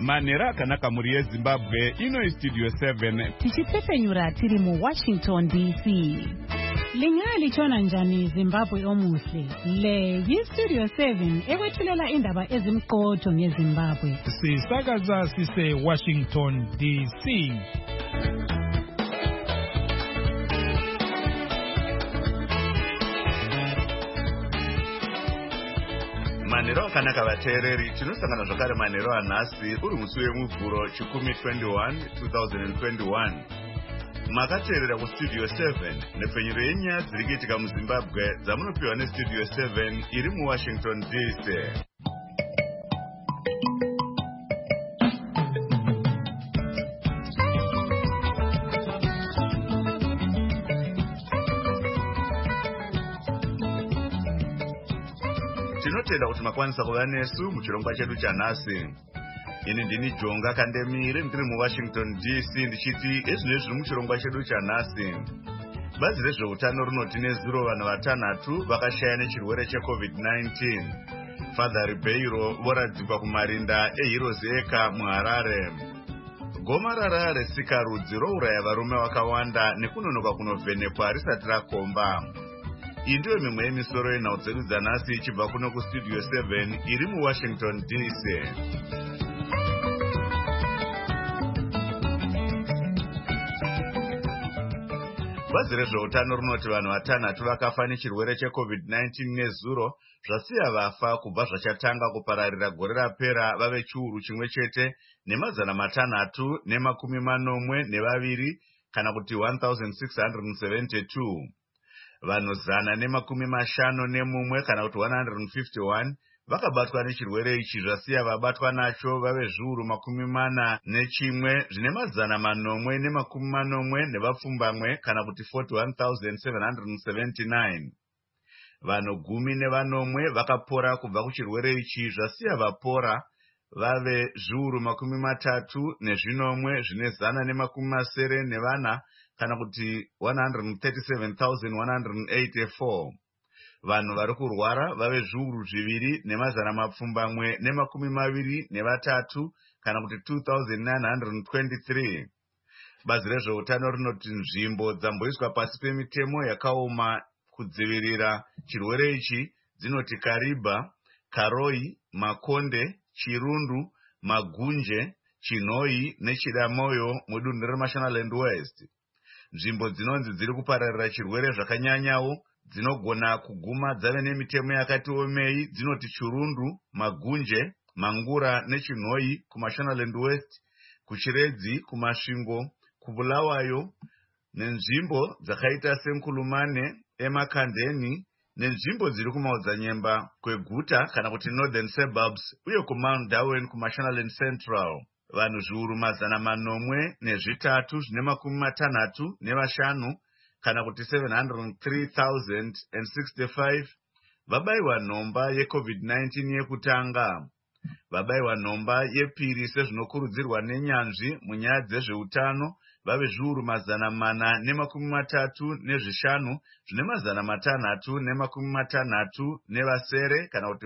Manhero akanaka muri yeZimbabwe, ino Studio 7. Tichipfepenyura tiri mu Washington DC. Lingali chona njani Zimbabwe omuhle. Le yi-Studio 7 ekwethulela indaba ezimqotho ngeZimbabwe. Sisakaza sise Washington DC. Manhero akanaka vateereri, tinosangana zvakare manhero anhasi uri musi wemuvhuro 10/21 2021. Makateerera kuStudio 7 nepfenyuro yenyaya dziri kuitika muZimbabwe dzamunopiwa neStudio 7 iri muWashington DC. Tinotenda kuti makwanisa kuva nesu muchirongwa chedu chanhasi. Ini ndini Jonga Kandemire ndiri muWashington DC ndichiti ezvino zviri muchirongwa chedu chanhasi. Bazi rezveutano rinoti nezuro vanhu vatanhatu vakashaya nechirwere cheCovid-19. Father Ribeiro voradzikwa kumarinda eHeroes Acre muHarare. Gomarara resikarudzi rouraya varume vakawanda nekunonoka kunovhenekwa risati rakomba. Iyi ndiyo mimwe yemisoro yenhau dzedu dzanhasi ichibva kuno kuStudio 7 iri muWashington DC. Bazi rezveutano rinoti vanhu vatanhatu vakafa nechirwere cheCovid-19 nezuro, zvasiya vafa kubva zvachatanga kupararira gore rapera vave chiuru chimwe chete ne642 kana kuti 1672. Vanhu 151 kana kuti 151 vakabatwa nechirwere ichi, zvasiya vabatwa nacho vave zviuru 41 zvine 480 nevapfumbamwe kana kuti 41,779. Vanhu 10 vakapora kubva kuchirwere ichi, zvasiya vapora vave zviuru 33 zvine 174 kana kuti 137,184. Vanhu vari kurwara vave zviuru 2,223 kana kuti 2,923. Bazi rezveutano rinoti nzvimbo dzamboiswa pasi pemitemo yakaoma kudzivirira chirwere ichi dzinoti Kariba, Karoi, Makonde, Chirundu, Magunje, Chinoi neChidamoyo mudunhu reMashonaland West. Nzvimbo dzinonzi dziri kupararira chirwere zvakanyanyawo dzinogona kuguma dzave nemitemo yakati omei dzinoti Chirundu, Magunje, Mangura neChinoi kuMashonaland West, kuChiredzi, kuMasvingo, kuBulawayo nenzvimbo dzakaita seNkulumane, eMakandeni nenzvimbo dziri kumaodzanyemba kweguta kana kuti Northern Suburbs uye kuMount Darwin kuMashonaland Central. Vanhu zviuru 803 zvine 65 kana kuti 703,065 vabayiwa nhomba yeCovid-19 yekutanga. Vabayiwa nhomba yepiri sezvinokurudzirwa nenyanzvi munyaya dzezveutano vave zviuru 435 zvine 660 kana kuti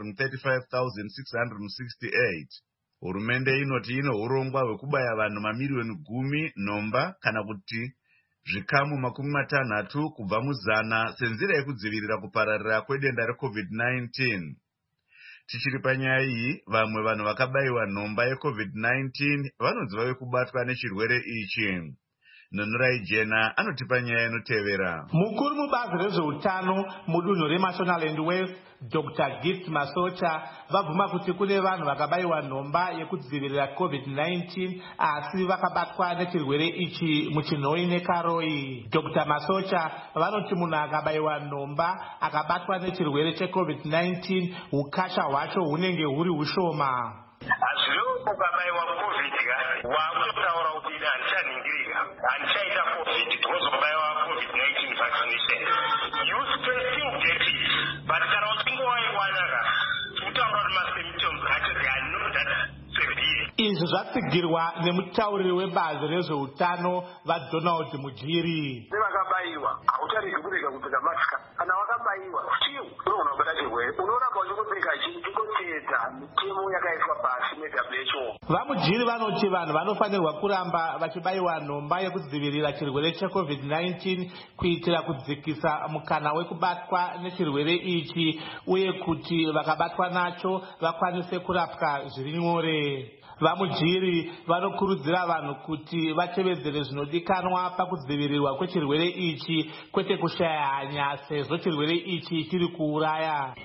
435,668. Hurumende inoti ino urongwa hwekubaya vanhu mamiriyoni 10 nhomba kana kuti zvikamu 60 kubva muzana senzira yekudzivirira kupararira kwedenda reCovid-19. Tichiri panyaya iyi, vamwe vanhu vakabayiwa nhomba yeCovid-19 vanonzi vave kubatwa nechirwere ichi. Nonorai Jena anotipa nyaya inotevera. Mukuru mubazi rezveutano mudunhu reMashonaland West, Dr. Gift Masocha, vabvuma kuti kune vanhu vakabayiwa nhomba yekudzivirira COVID-19 asi vakabatwa nechirwere ichi muChinoi neKaroi. Dr. Masocha vanoti munhu akabayiwa nhomba akabatwa nechirwere cheCovid-19 ukasha hwacho hunenge huri hushoma. Azvino ukabayiwa COVID wakutotaura kuti handichaningirika, handichaita COVID because wabayiwa COVID-19 vaccination. You still think that is, but kana uchinge waiwanaka kutaura kuti masymptoms acho they are not that severe. Izvi zvatsigirwa nemutauriri webazi rezveutano vaDonald Mujiri. Vakabayiwa hautariki kurega kupfeka masika. Kana wakabayiwa still unogona kubata chirwere, unoramba uchingopfeka chingotedza mitemo yakaiswa pasi neWHO. Vamujiri vanoti vanhu vanofanirwa kuramba vachibayiwa nhomba yekudzivirira chirwere cheCovid-19 kuitira kudzikisa mukana wekubatwa nechirwere ichi uye kuti vakabatwa nacho vakwanise kurapwa zviri nyore. Vamujiri vanokurudzira vanhu kuti vatevedzere zvinodikanwa pakudzivirirwa kwechirwere ichi kwete kushaya hanya sezvo chirwere ichi chiri kuuraya.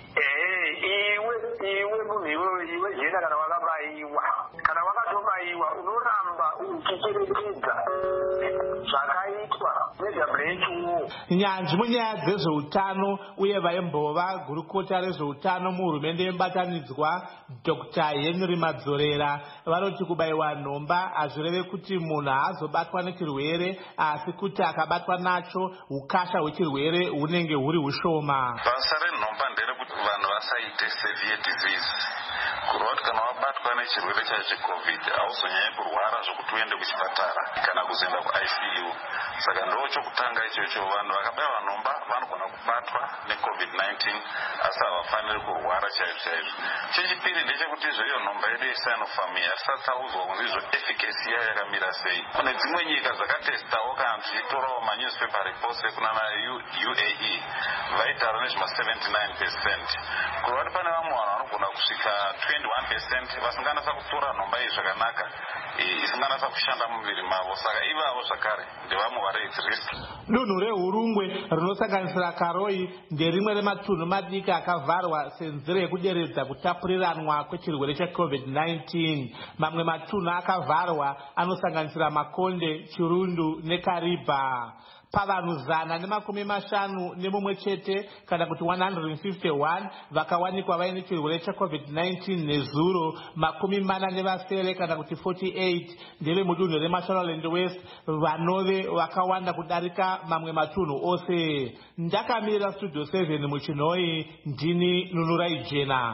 Iwe jena kana wakabayiwa kana wakatobayiwa unoramba uchicherechedza zvakaitwa neWHO. Nyanzvi munyaya dzezveutano uye vaimbova gurukota rezveutano muhurumende yemubatanidzwa Dr. Henry Madzorera vanoti kubayiwa nhomba hazvireve kuti munhu haazobatwa nechirwere asi kuti akabatwa nacho ukasha hwechirwere hunenge huri hushoma. Basa renhomba nderekuti vanhu vasaite severe disease. Kurova kuti kana wabatwa nechirwere chacho cheCovid hauzonyanyi kurwara zvokuti uende kuchipatara kana kuzoenda kuICU. Saka ndochokutanga ichocho, vanhu vakabayiwa nhomba vanogona kubatwa neCovid-19 asi havafaniri kurwara chaizvo chaizvo. Chechipiri ndechekuti izvo nhomba yedu yeSinopharm hatisataudzwa kunzi izvo efficacy yayo yakamira sei. Kune dzimwe nyika dzakatestawo kana tichitorawo manewspaper reports ekunana UAE vaitaura nezvema 79%. Kurova kuti pane vamwe vanhu vanogona kusvika 21% vasinganasa kutora nhomba iyi zvakanaka isinganasa kushanda muviri mavo, saka ivavo zvakare ndevamwe vari at risk. Dunhu reHurungwe rinosanganisira Karoi nderimwe rematunhu madiki akavharwa senzira yekuderedza kutapuriranwa kwechirwere cheCovid-19. Mamwe matunhu akavharwa anosanganisira Makonde, Chirundu neKaribha. Pavanhu 151 chete kana kuti 151 vakawanikwa vaine chirwere cheCovid-19 nezuro, 47 kana kuti 48 ndeve mudunhu reMashonaland West, vanove vakawanda kudarika mamwe matunhu ose. Ndakamirira Studio 7 muChinoi, ndini Nunurai Jena.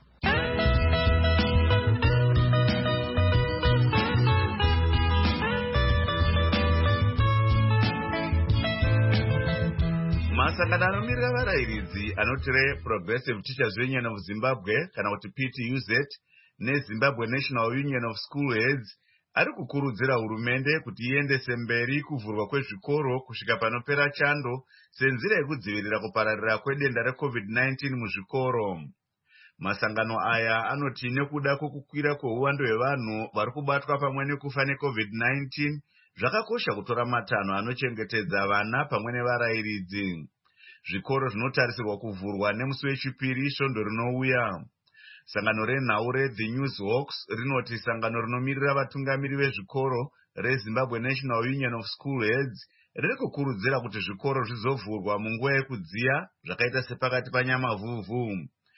Masangano anomirira varayiridzi anoti Progressive Teachers Union of Zimbabwe kana kuti PTUZ neZimbabwe National Union of School Heads ari kukurudzira hurumende kuti iendese mberi kuvhurwa kwezvikoro kusvika panopera chando senzira yekudzivirira kupararira kwedenda reCovid-19 muzvikoro. Masangano aya anoti nekuda kwokukwira kweuwando hwevanhu vari kubatwa pamwe nekufa neCovid-19 zvakakosha kutora matanho anochengetedza vana pamwe nevarayiridzi. Zvikoro zvinotarisirwa kuvhurwa nemusi wechipiri svondo rinouya. Sangano renhau reThe Newshawks rinoti sangano rinomirira vatungamiri vezvikoro reZimbabwe National Union of School Heads riri kukurudzira kuti zvikoro zvizovhurwa munguva yekudziya zvakaita sepakati panyamavhuvhu.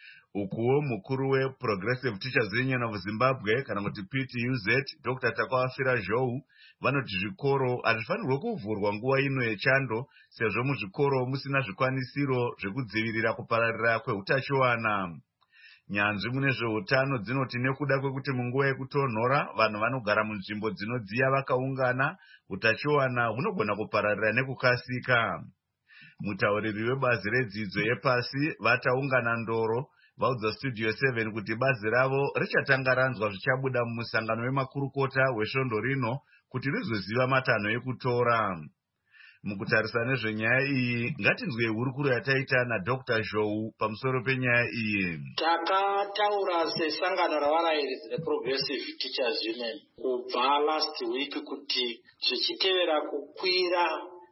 Ukuwo mukuru weProgressive Teachers Union of Zimbabwe kana kuti PTUZ Dr. Takwafira Zhou vanoti zvikoro hazvifanirwe kuvhurwa nguva ino yechando sezvo muzvikoro musina zvikwanisiro zvekudzivirira kupararira kweutachiwana. Nyanzvi mune zveutano dzinoti nekuda kwekuti munguva yekutonhora vanhu vanogara munzvimbo dzinodziya vakaungana, utachiwana hunogona kupararira nekukasika. Mutauriri webazi redzidzo yepasi vataungana Ndoro vaudza Studio 7 kuti bazi ravo richatanga ranzwa zvichabuda mumusangano wemakurukota wesvondo rino kuti rizoziva matanho ekutora. Mukutarisa nezvenyaya iyi, ngatinzwe hurukuro yataita naDr. Zhou pamusoro penyaya iyi. Takataura sesangano ravarayiridzi reProgressive Teachers Union kubva last week kuti zvichitevera kukwira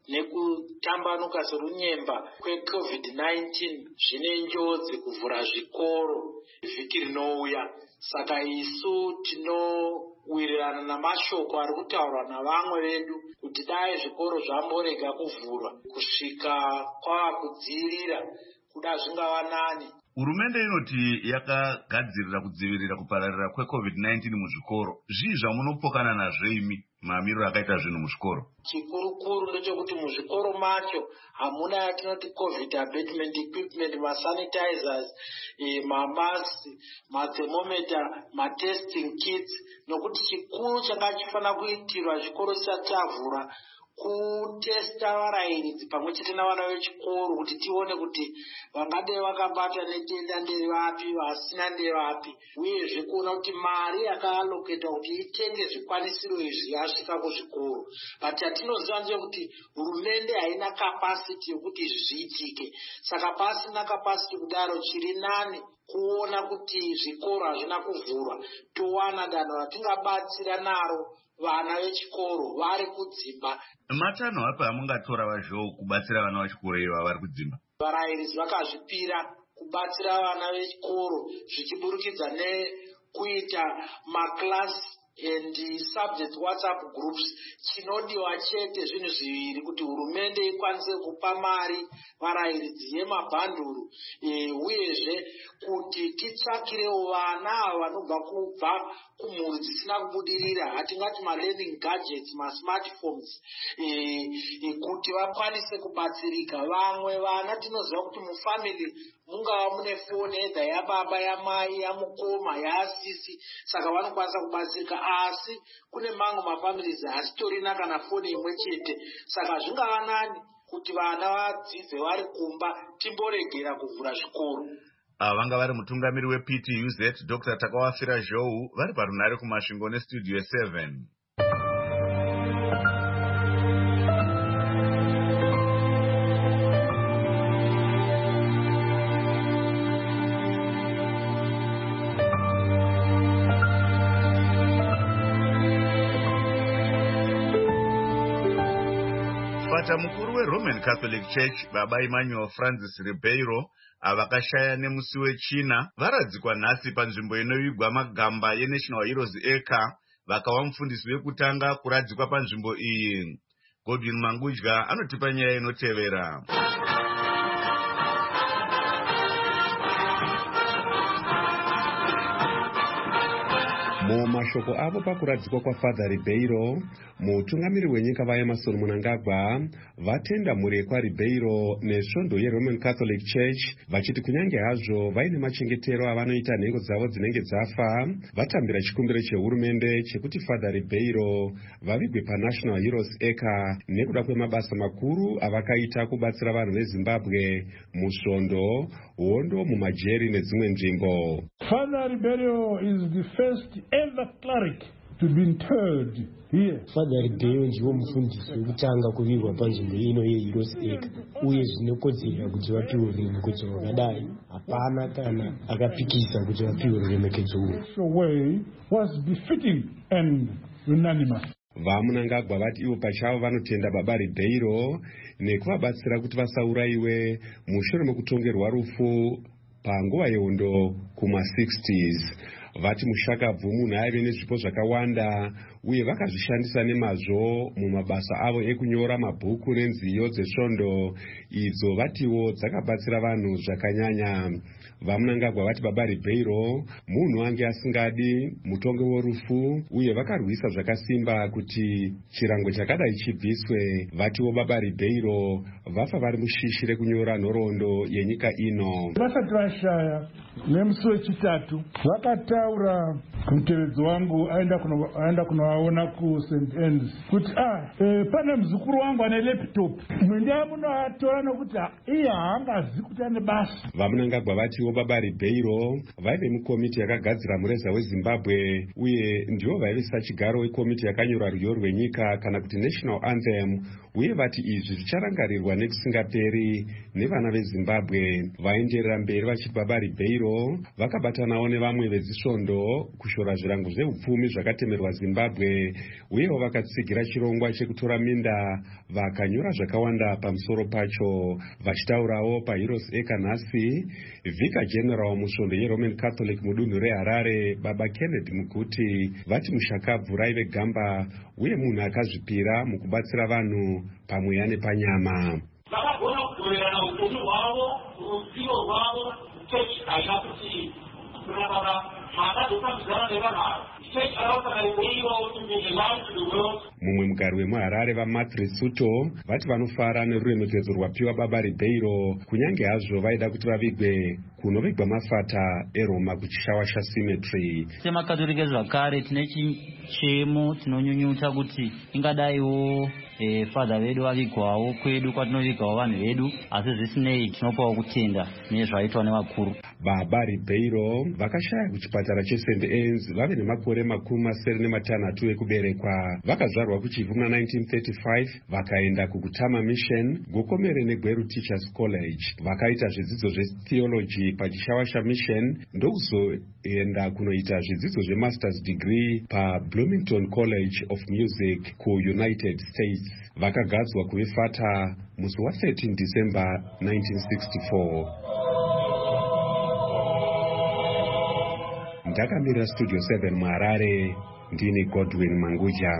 nekutambanuka serunyemba kweCovid-19 zvine njodzi kuvhura zvikoro vhiki rinouya. Saka isu tinowirirana namashoko ari kutaurwa navamwe vedu kuti dai zvikoro zvamborega kuvhurwa kusvika kwava kudzivirira kuda zvingava nani. Hurumende inoti yakagadzirira kudzivirira kupararira kweCovid-19 muzvikoro. Zvii zvamunopokana nazvo imi mamiriro akaita zvinhu muzvikoro? Chikurukuru ndechekuti muzvikoro macho hamuna yatinoti COVID abatement equipment, masanitizers, mamasks, mathermometer, matesting kits, nokuti chikuru changa chifanira kuitirwa zvikoro chisati chavhura kutesta varairidzi pamwe chete navana vechikoro kuti tione kuti vangadai vakabata nedenda ndevapi, vasina ndevapi, uyezve kuona kuti mari yakaaloketwa kuti itenge zvikwanisiro izvi yasvika kuzvikoro. But yatinoziva ndeyekuti hurumende haina kapasiti yokuti izvi zviitike. Saka pasina kapasiti kudaro, chiri nani kuona kuti zvikoro hazvina kuvhurwa, towana danho ratingabatsira naro vana vechikoro vari kudzimba. Matanho api amungatora vazvo kubatsira vana vechikoro iva vari kudzimba? Varairidzi vakazvipira kubatsira vana vechikoro zvichiburikidza nekuita maklasi and subject WhatsApp groups. Chinodiwa chete zvinhu zviviri kuti hurumende ikwanise kupa mari varairidzi yemabhanduru, uyezve kuti titsvakirewo vana vanobva kumhuri dzisina kubudirira, hatingati ma-learning gadgets, ma-smartphones, kuti vakwanise kubatsirika. Vamwe vana tinoziva kuti mufamily mungava mune foni edha yababa, yamai, yamukoma, yaasisi, saka vanokwanisa kubatsirika. Asi kune mamwe mafamilies hasitorina kana foni imwe chete, saka zvingava nani kuti vana vadzidze vari kumba, timboregera kuvhura zvikoro. Vanga vari mutungamiri wePTUZ Dr. Takawafira Zhou vari parunare kumasvingo nestudio 7. Fata mukuru weRoman Catholic Church Baba Emmanuel Francis Ribeiro avakashaya nemusi wechina varadzikwa nhasi panzvimbo inovigwa magamba yeNational Heroes Acre vakava mufundisi wekutanga kuradzikwa panzvimbo iyi. Godwin Mangudya anotipa nyaya inotevera. Mumashoko avo pakuradzikwa kwaFather Ribeiro, mutungamiri wenyika vaEmmerson Mnangagwa vatenda murekwa Ribeiro nesvondo yeRoman Catholic Church, vachiti kunyange hazvo vaine machengetero avanoita nhengo dzavo dzinenge dzafa, vatambira chikumbiro chehurumende chekuti Father Ribeiro vavigwe paNational Heroes Acre nekuda kwemabasa makuru avakaita kubatsira vanhu veZimbabwe musvondo, hondo, mumajeri nedzimwe nzvimbo. Father Ribeiro is the first ever cleric to be interred here. Father Ribeiro ndiwo mufundisi wekutanga kuvigwa panzvimbo ino yeHeroes Acre, uye zvinokodzera kuti vapiwe ruremekedzo rwakadai. Hapana kana akapikisa kuti vapiwe ruremekedzo urwu. The way was befitting and unanimous. VaMnangagwa vati ivo pachavo vanotenda Baba Ribeiro nekuvabatsira kuti vasaurayiwe mushure mekutongerwa rufu panguva yehondo kuma-60s. Vati mushakabvu munhu aive nezvipo zvakawanda uye vakazvishandisa nemazvo mumabasa avo ekunyora mabhuku nenziyo dzesvondo, idzo vatiwo dzakabatsira vanhu zvakanyanya. VaMnangagwa vati Baba Ribeiro munhu ange asingadi mutongo worufu uye vakarwisa zvakasimba kuti chirango chakadai chibviswe. Vatiwo Baba Ribeiro vafa vari mushishi rekunyora nhoroondo yenyika ino. Vasati vashaya nemusi wechitatu vakataura mutevedzi wangu aenda kunovaona kuSt Anne's kuti pane muzukuru wangu ane laptop, mwendea munoatora nokuti iye haangazi kuti ane basa. VaMnangagwa vatiwo Baba Ribeiro vaive mukomiti yakagadzira mureza weZimbabwe uye ndivo vaivisa chigaro wekomiti yakanyora rwiyo rwenyika kana kuti National Anthem, uye vati izvi zvicharangarirwa nekusingaperi nevana veZimbabwe. Vaenderera mberi vachiti Baba Ribeiro vakabatanawo nevamwe vezisvondo kushora zvirango zveupfumi zvakatemerwa Zimbabwe, uyewo vakatsigira chirongwa chekutora minda vakanyora zvakawanda pamusoro pacho. Vachitaurawo paHeroes Acre nhasi, Vicar General musvondo yeRoman Catholic mudunhu reHarare Baba Kennedy Muguti vati mushakabvu raive gamba uye munhu akazvipira mukubatsira vanhu pamweya nepanyama. Vakagona kugoverana upenyu hwavo, ruzivo rwavo, chechi haina kuti kunamara makadzopambidzana nevanhu ava. Church allowed Ribeiro to be the light to the world. Mumwe mugari wemuHarare vaMathri Suto vati vanofara neruremekedzo rwapiwa Baba Ribeiro kunyange hazvo vaida kuti vavigwe kunovigwa mafata eRoma kuchishawasha Cemetery. Semakatolika zvakare tine chichemo tinonyunyuta kuti ingadaiwo fadha vedu vavigwawo kwedu kwatinovigawo vanhu vedu, asi zvisinei tinopawo kutenda nezvaitwa nevakuru. Baba Ribeiro vakashaya kuchipatara cheSt. Anne's vave nemakore 76 ekuberekwa. Vakazvarwa kuchivhu muna 1935 vakaenda kuKutama Mission, Gokomere neGweru Teachers College. Vakaita zvidzidzo zvetheology pachishawasha Mission ndokuzoenda kunoita zvidzidzo zvemasters degree paBloomington College of Music kuUnited States. Vakagadzwa kuve fata musi wa13 December 1964. Ndakamira Studio 7 muHarare, ndini Godwin Manguja.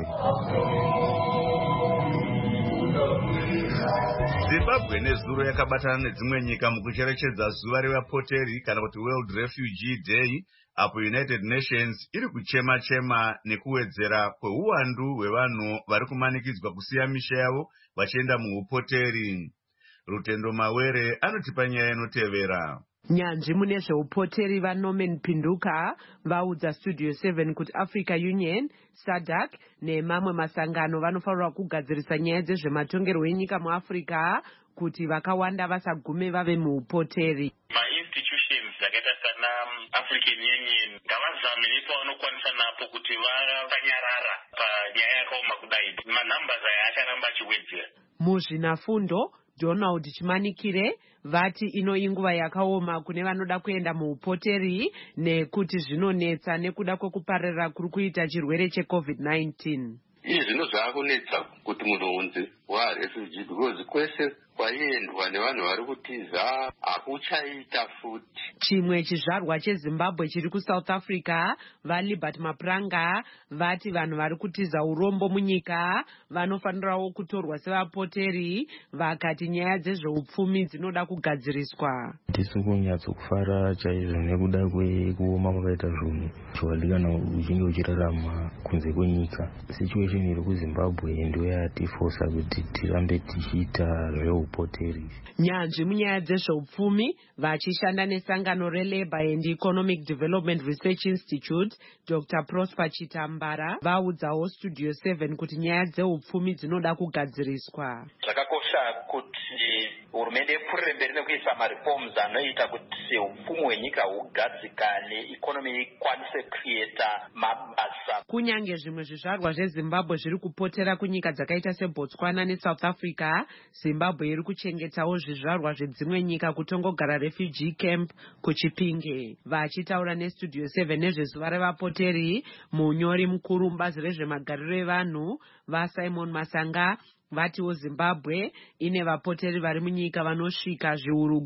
Zimbabwe nezuro yakabatana nedzimwe nyika mukucherechedza zuva revapoteri kana kuti World Refugee Day, apo United Nations iri kuchema-chema nekuwedzera kweuwandu hwevanhu vari kumanikidzwa kusiya misha yavo vachienda muupoteri. Rutendo Mawere anotipa nyaya inotevera. Nyanzvi mune zveupoteri vaNorman Pinduka vaudza Studio 7 kuti Africa Union, SADC nemamwe masangano vanofanirwa kugadzirisa nyaya dzezvematongerwo enyika muAfrica kuti vakawanda vasagume vave muupoteri. Institutions dzakaita sana African Union ngavazame nepavanokwanisa napo kuti vanyarara panyaya yakaoma kudai. Manambers aya acharamba achiwedzera. Muzvinafundo Donald Chimanikire vati ino inguva yakaoma kune vanoda kuenda muupoteri nekuti zvinonetsa nekuda kwekupararira kuri kuita chirwere cheCovid-19. Zvino zvakunetsa kuti munhunzi waRefugee because kwese kwaiendwa nevanhu vari kutiza hakuchaita futi. Chimwe chizvarwa cheZimbabwe chiri kuSouth Africa vaLibert Mapranga vati vanhu vari kutiza urombo munyika vanofanirawo kutorwa sevapoteri, vakati nyaya dzezveupfumi dzinoda kugadziriswa. Tisi kunyatsokufara chaizvo nekuda kwekuoma kwakaita zvinhu zvawadikana uchinge uchirarama kunze kwenyika. Situation iri kuZimbabwe ndiyo yatifosa kuti tirambe tichiita zveupoteri. Nyanzvi munyaya dzezveupfumi vachishanda nesangano reLabour and Economic Development Research Institute, Dr. Prosper Chitambara vaudzawo Studio 7 kuti nyaya dzeupfumi dzinoda kugadziriswa. Zvakakosha kuti hurumende ipfuurire mberi nekuisa mareforms anoita kuti upfumi hwenyika hugadzikane, ikonomi ikwanise kuita mabasa. Kunyange zvimwe zvizvarwa zveZimbabwe zviri kupotera kunyika dzakaita seBotswana neSouth Africa, Zimbabwe iri kuchengetawo zvizvarwa zvedzimwe nyika kutongogara refugee camp kuChipinge. Vachitaura neStudio 7 nezvezuva revapoteri, munyori mukuru mubazi rezvemagariro evanhu vaSimon Masanga vatiwo Zimbabwe ine vapoteri vari munyika vanosvika zviuru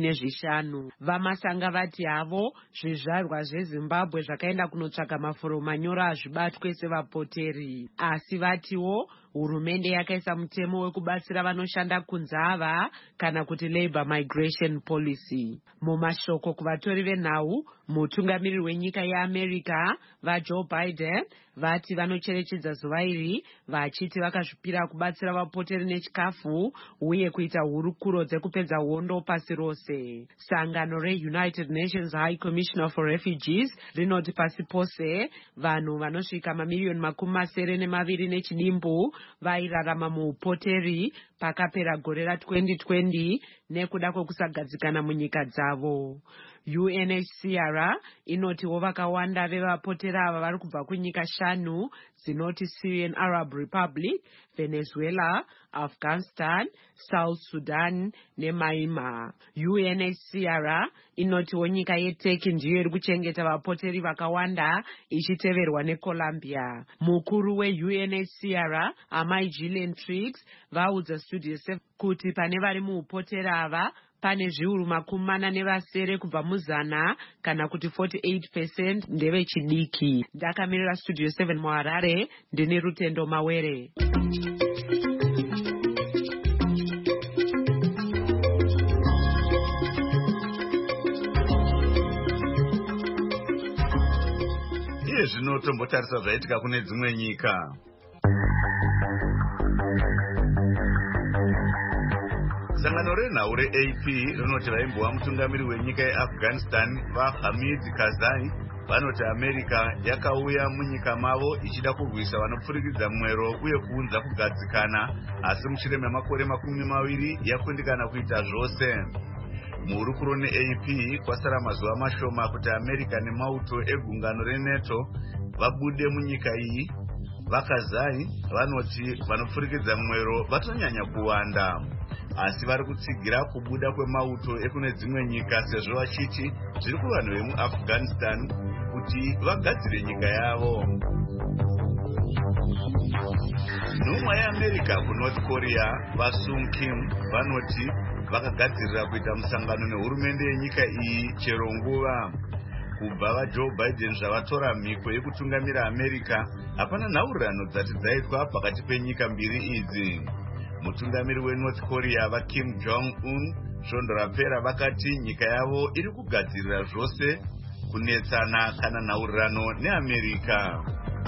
15. VaMasanga vati havo zvizvarwa zveZimbabwe zvakaenda kunotsvaga mafuro manyoro azvibatwe sevapoteri, asi vatiwo hurumende yakaisa mutemo wekubatsira vanoshanda kunze ava kana kuti Labour Migration Policy. Mumashoko kuvatori venhau, mutungamiriri wenyika yeAmerica vaJoe Biden vati vanocherechedza zuva iri vachiti vakazvipira kubatsira vapoteri nechikafu uye kuita hurukuro dzekupedza hondo pasi rose. Sangano reUnited Nations High Commissioner for Refugees rinoti pasi pose vanhu vanosvika mamiliyoni 2.2 nechidimbu vairarama muupoteri pakapera gore ra2020 nekuda kwekusagadzikana munyika dzavo. UNHCR inotiwo vakawanda vevapoteri ava vari kubva kunyika 5 dzinoti Syrian Arab Republic, Venezuela, Afghanistan, South Sudan neMyanmar. UNHCR inotiwo nyika yeTurkey ndiyo iri kuchengeta vapoteri vakawanda ichiteverwa neColombia. Mukuru weUNHCR Amai Gillian Triggs vaudza Studio 7 kuti pane vari muupoteri ava pane zviuru 40 kubva muzana kana kuti 48% ndevechidiki. Ndakamirira Studio 7 muHarare, ndine Rutendo Mawere. Iye zvino tombotarisa zvaitika kune dzimwe nyika. Sangano renhau reAP rinoti vaimbova mutungamiri wenyika yeAfghanistan vaHamid Karzai vanoti America yakauya munyika mavo ichida kurwisa vanopfurikidza mwero uye kuunza kugadzikana, asi mushure memakore 20 yakundikana kuita zvose. Muhurukuro neAP kwasara mazuva mashoma kuti America nemauto egungano reNATO vabude munyika iyi. VaKarzai vanoti vanopfurikidza mwero vatonyanya kuwanda, asi vari kutsigira kubuda kwemauto ekune dzimwe nyika sezvo vachiti zviri kuvanhu vemuAfghanistan kuti vagadzire nyika yavo. Nhumwa yeAmerica kuNorth Korea vaSung Kim vanoti vakagadzirira kuita musangano nehurumende yenyika iyi chero nguva. Kubva vaJoe Biden zvavatora mhiko yekutungamira America, hapana nhaurirano dzati dzaitwa pakati penyika mbiri idzi. Mutungamiri weNorth Korea vaKim Jong-un svondo rapera vakati nyika yavo iri kugadzirira zvose kunetsana kana nhaurirano neAmerica.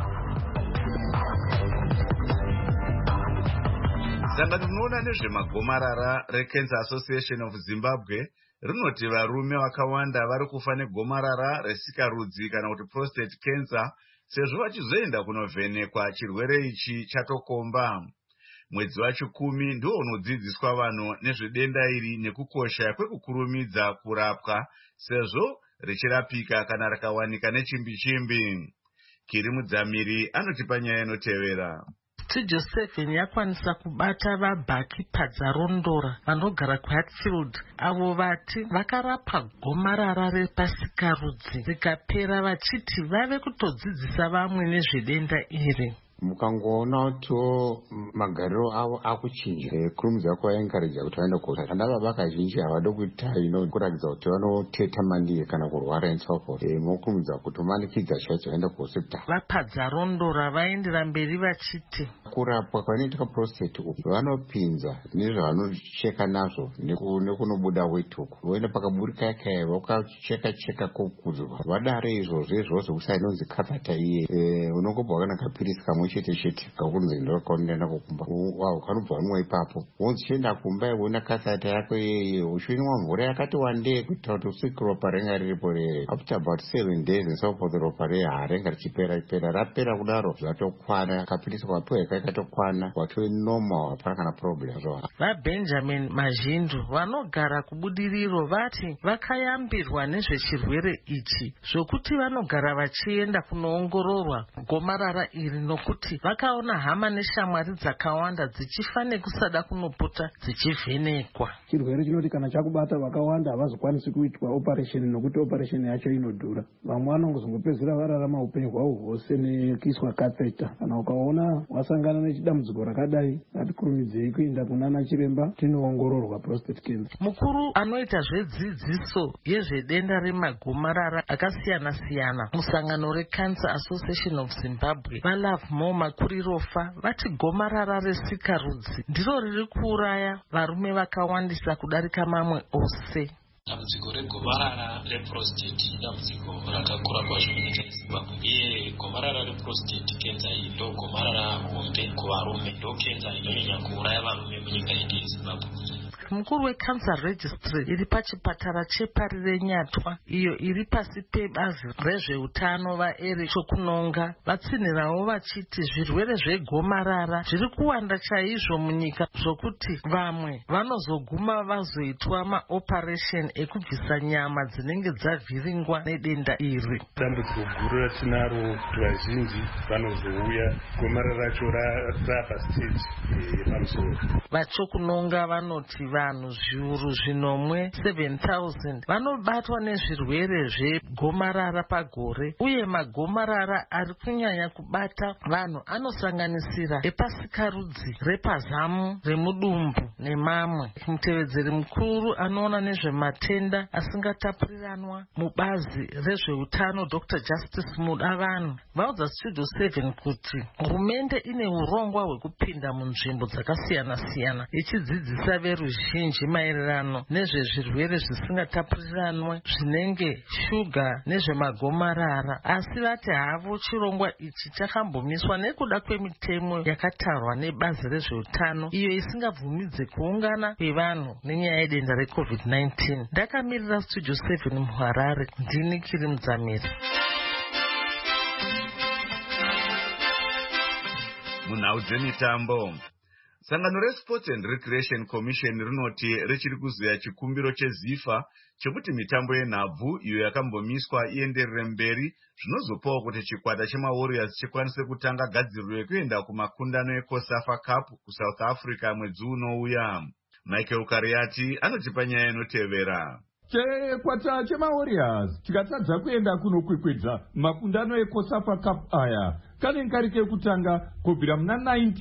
Sangano rinoona nezvemagomarara reCancer Association of Zimbabwe rinoti varume vakawanda vari kufa negomarara resikarudzi kana kuti prostate cancer sezvo vachizoenda kunovhenekwa chirwere ichi chatokomba. Mwedzi wa10 ndiwo unodzidziswa vanhu nezvedenda iri nekukosha kwekukurumidza kurapwa sezvo richirapika kana rakawanika nechimbi-chimbi. Kiri Mudzamiri anotipa nyaya inotevera. Studio 7 yakwanisa kubata vabhaki padzarondora vanogara kuHatfield avo vati vakarapa gomarara repasikarudzi rikapera, vachiti vave kutodzidzisa vamwe nezvedenda iri. Mukangoona kutiwo magariro avo akuchinja, kurumidza kuvaencourage kuti vaende koota. Vana baba kazhinji havadi kuita kuratidza kuti vanoteta maningi kana kurwara and so forth. Mokurumidza kuti manikidza chaicho vaende kuhospita. Vapadzarondora vaendera mberi vachiti kurapwa kwanoitika prostate uku vanopinza nezvavanocheka nazvo nekunobuda wetuku voenda pakaburika yake vakacheka kokudzwa vadare izvozvo zvekusa inonzi kapata iye unongobva kana kapirisi kamwe chete kakunzi ndokaenda kokumba wao kanobva vanwa ipapo wonzi chienda kumba iwona kasata yako yeye uchinwa mvura yakati wandei kuita kuti usiku ropa renga riripo rere after about 7 days and so forth ropa renga richipera rapera kudaro zvatokwana kapirisi kwapiwa katokwana watwe normal hapana kana problem zvo. VaBenjamin Mazhindu vanogara kubudiriro vati vakayambirwa nezvechirwere ichi zvokuti vanogara vachienda kunoongororwa gomarara iri nokuti vakaona hama neshamwari dzakawanda dzichifa nekusada kunopota dzichivhenekwa. Chirwere chinoti kana chakubata vakawanda havazokwanisi kuitwa operation nokuti operation yacho inodhura. Vamwe vanongozongopedzera vararama upenyu hwavo hwose nekuiswa catheter. Kana ukaona wasangana nechidambudziko rakadai ngatikurumidze kuenda kunana chiremba tinoongororwa prostate cancer. Mukuru anoita zvedzidziso yezvedenda remagomarara akasiyana-siyana musangano reCancer Association of Zimbabwe vaLove More Makurirofa vati gomarara resikarudzi ndiro riri kuuraya varume vakawandisa kudarika mamwe ose. Dambudziko regomarara reprostate dambudziko rakakura kwazvo munyika yeZimbabwe uye gomarara reprostate cancer iyi ndo gomarara hombe kuvarume, ndo cancer inonyanya kuuraya varume munyika yedu yeZimbabwe. Mukuru weCancer Registry iri pachipatara chePari reNyatwa iyo iri pasi pebazi rezveutano vaEric Chokunonga vatsinhirawo vachiti zvirwere zvegomarara zviri kuwanda chaizvo munyika zvokuti vamwe vanozoguma vazoitwa maoperation ekubvisa nyama dzinenge dzavhiringwa nedenda iri. Dambudziko guru ratinaro kuti vazhinji vanozouya gomarara racho rapa stage yepamusoro. VaChokunonga vanoti vanhu zviuru zvinomwe 7,000 vanobatwa nezvirwere zvegomarara pagore uye magomarara ari kunyanya kubata vanhu anosanganisira epasikarudzi, repazamu, remudumbu nemamwe. Mutevedzeri mukuru anoona nezvematenda asingatapuriranwa mubazi rezveutano Dr. Justice Mudavanhu vaudza Studio 7 kuti hurumende ine urongwa hwekupinda munzvimbo dzakasiyana-siyana ichidzidzisa veruzhinji ruzhinji maererano nezvezvirwere zvisingatapuriranwe zvinenge shuga nezvemagomarara, asi vati havo chirongwa ichi chakambomiswa nekuda kwemitemo yakatarwa nebazi rezveutano iyo isingabvumidze kuungana kwevanhu nenyaya yedenda reCovid-19. Ndakamirira Studio 7 muHarare, ndini Kiri Mudzamiri. Munhau dzemitambo, sangano reSports and Recreation Commission rinoti richiri kuzoya chikumbiro cheZIFA chekuti mitambo yenhabvu iyo yakambomiswa ienderere mberi, zvinozopawo kuti chikwata chemaWarriors chikwanise kutanga gadziriro yekuenda kumakundano eCOSAFA Cup kuSouth Africa mwedzi unouya. Michael Kariati anotipa nyaya inotevera. Chikwata chemaWarriors chikatadza kuenda kunokwikwidza makundano eCOSAFA Cup aya kanengarike yekutanga kubvira muna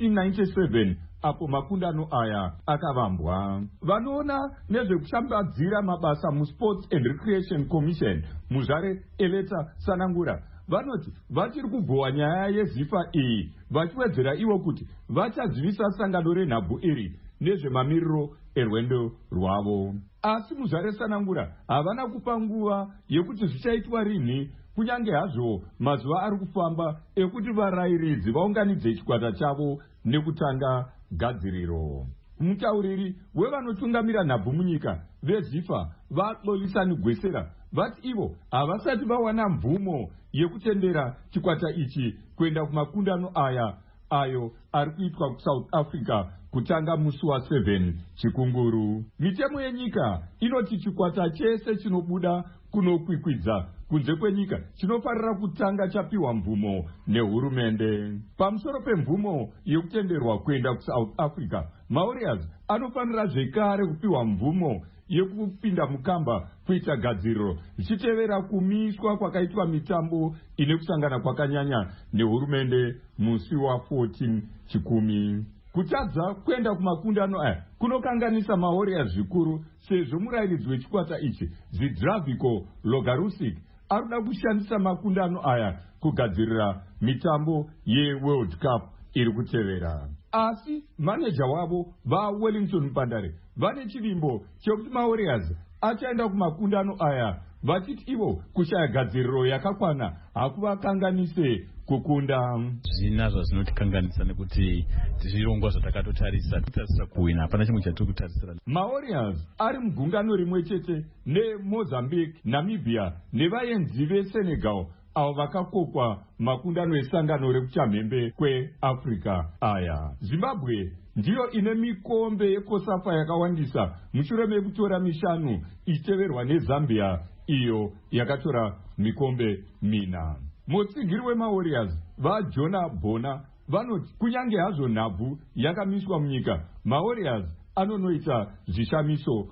1997 apo makundano aya akavambwa. Vanoona nezvekushambadzira mabasa muSports and Recreation Commission muzvare Eleta Sanangura vanoti vachiri kubvowa nyaya yeZIFA iyi vachiwedzera ivo kuti vachazivisa sangano renhabvu iri nezvemamiriro erwendo rwavo. Asi muzvare Sanangura havana kupa nguva yekuti zvichaitwa rini, kunyange hazvo mazuva ari kufamba ekuti varayiridzi vaunganidze chikwata chavo nekutanga gadziriro. Mutauriri wevanotungamira nhabvu munyika veZIFA vaXolisani Gwesera vati ivo havasati vawana mvumo yekutendera chikwata ichi kuenda kumakundano aya ayo ari kuitwa kuSouth Africa kutanga musi wa7 chikunguru. Mitemo yenyika inoti chikwata chese chinobuda kunokwikwidza kunze kwenyika chinofarira kutanga chapiwa mvumo nehurumende. Pamusoro pemvumo yekutenderwa kuenda kuSouth Africa, maWarriors anofanira zvekare kupiwa mvumo yekupinda mukamba kuita gadziriro zvichitevera kumiswa kwakaitwa mitambo ine kusangana kwakanyanya nehurumende musi wa14 chikumi. Kutadza kuenda kumakundano aya kunokanganisa maWarriors zvikuru sezvo murayiridzi wechikwata ichi Zdravko Logarusic arikuda kushandisa makundano aya kugadzirira mitambo yeWorld Cup iri kutevera. Asi maneja wavo vaWellington Mpandare vane chivimbo chekuti maWarriors achaenda kumakundano aya vachiti ivo kushaya gadziriro yakakwana hakuvakanganise kukunda. Zvinazvo zvinotikanganisa nekuti zvirongwa zvatakatotarisa kutarisa kuwina hapana chimwe chatiri kutarisira. maWarriors ari mugungano rimwe chete neMozambique, Namibia nevaenzi veSenegal avo vakakokwa makundano esangano rekuchamhembe kweAfrica aya. Zimbabwe ndiyo ine mikombe yeCOSAFA yakawandisa mushure mekutora 5 ichiteverwa neZambia iyo yakatora mikombe 4. Mutsigiri wemaWarriors vaJona Bona vanoti kunyange hazvo nhabvu yakamiswa munyika, maWarriors anonoita zvishamiso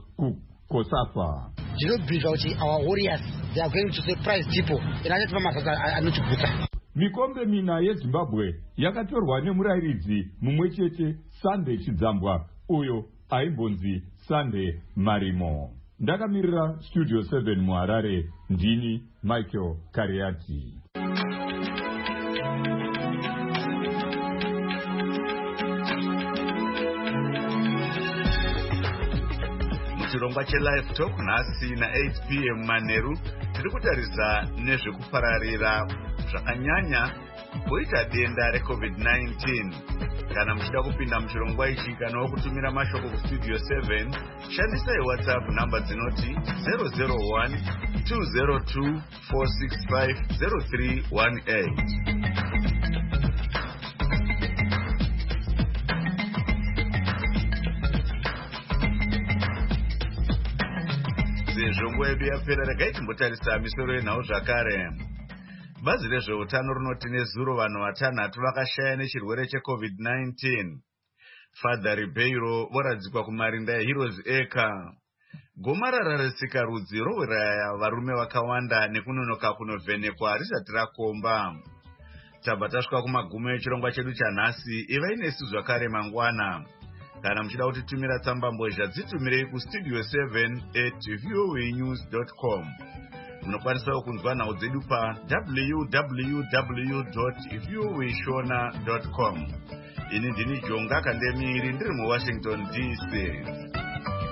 kuCOSAFA. Ndinobhirwa kuti our Warriors they are going to surprise people inachatipa mazata anochiguta. Mikombe 4 yeZimbabwe yakatorwa nemurayiridzi mumwe chete Sunday Chidzambwa uyo aimbonzi Sunday Marimo. Ndakamirira Studio 7 muHarare, ndini Michael Kariati. Muchirongwa cheLive Talk nhasi na8 p.m. Manheru tiri kutarisa nezvekupararira zvakanyanya kuita denda reCovid-19. Kana muchida kupinda muchirongwa ichi kana kutumira mashoko kuStudio 7, shandisai WhatsApp namba dzinoti 001 202 465 0318. Sezvo yedu yapera, regai timbotarisa misoro yenhau zvakare. Bazi rezveutano rinoti nezuro vanhu 6 vakashaya nechirwere cheCovid-19. Father Ribeiro voradzikwa kumarinda eHeroes Acre. Gomarara resikarudzi rouraya varume vakawanda nekunonoka kunovhenekwa risati rakomba. Tabva tasvika kumagumo echirongwa chedu chanhasi. Ivai nesu zvakare mangwana. Kana muchida kutitumira tsamba mbozha dzitumirei kustudio 7@voanews.com. Munokwanisa kunzwa nhau dzedu pa www.voashona.com. Ini ndini Jonga Kandemiri ndiri muWashington DC.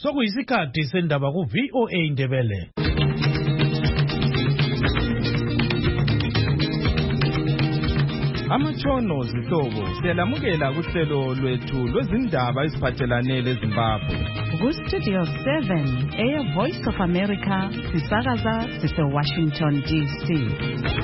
sokuyisikhathi sendaba ku-VOA Indebele. Amatshono zihlobo siyalamukela kuhlelo lwethu lwezindaba eziphathelane leZimbabwe. Ku-Studio 7 Air Voice of America sisakaza sise-Washington DC.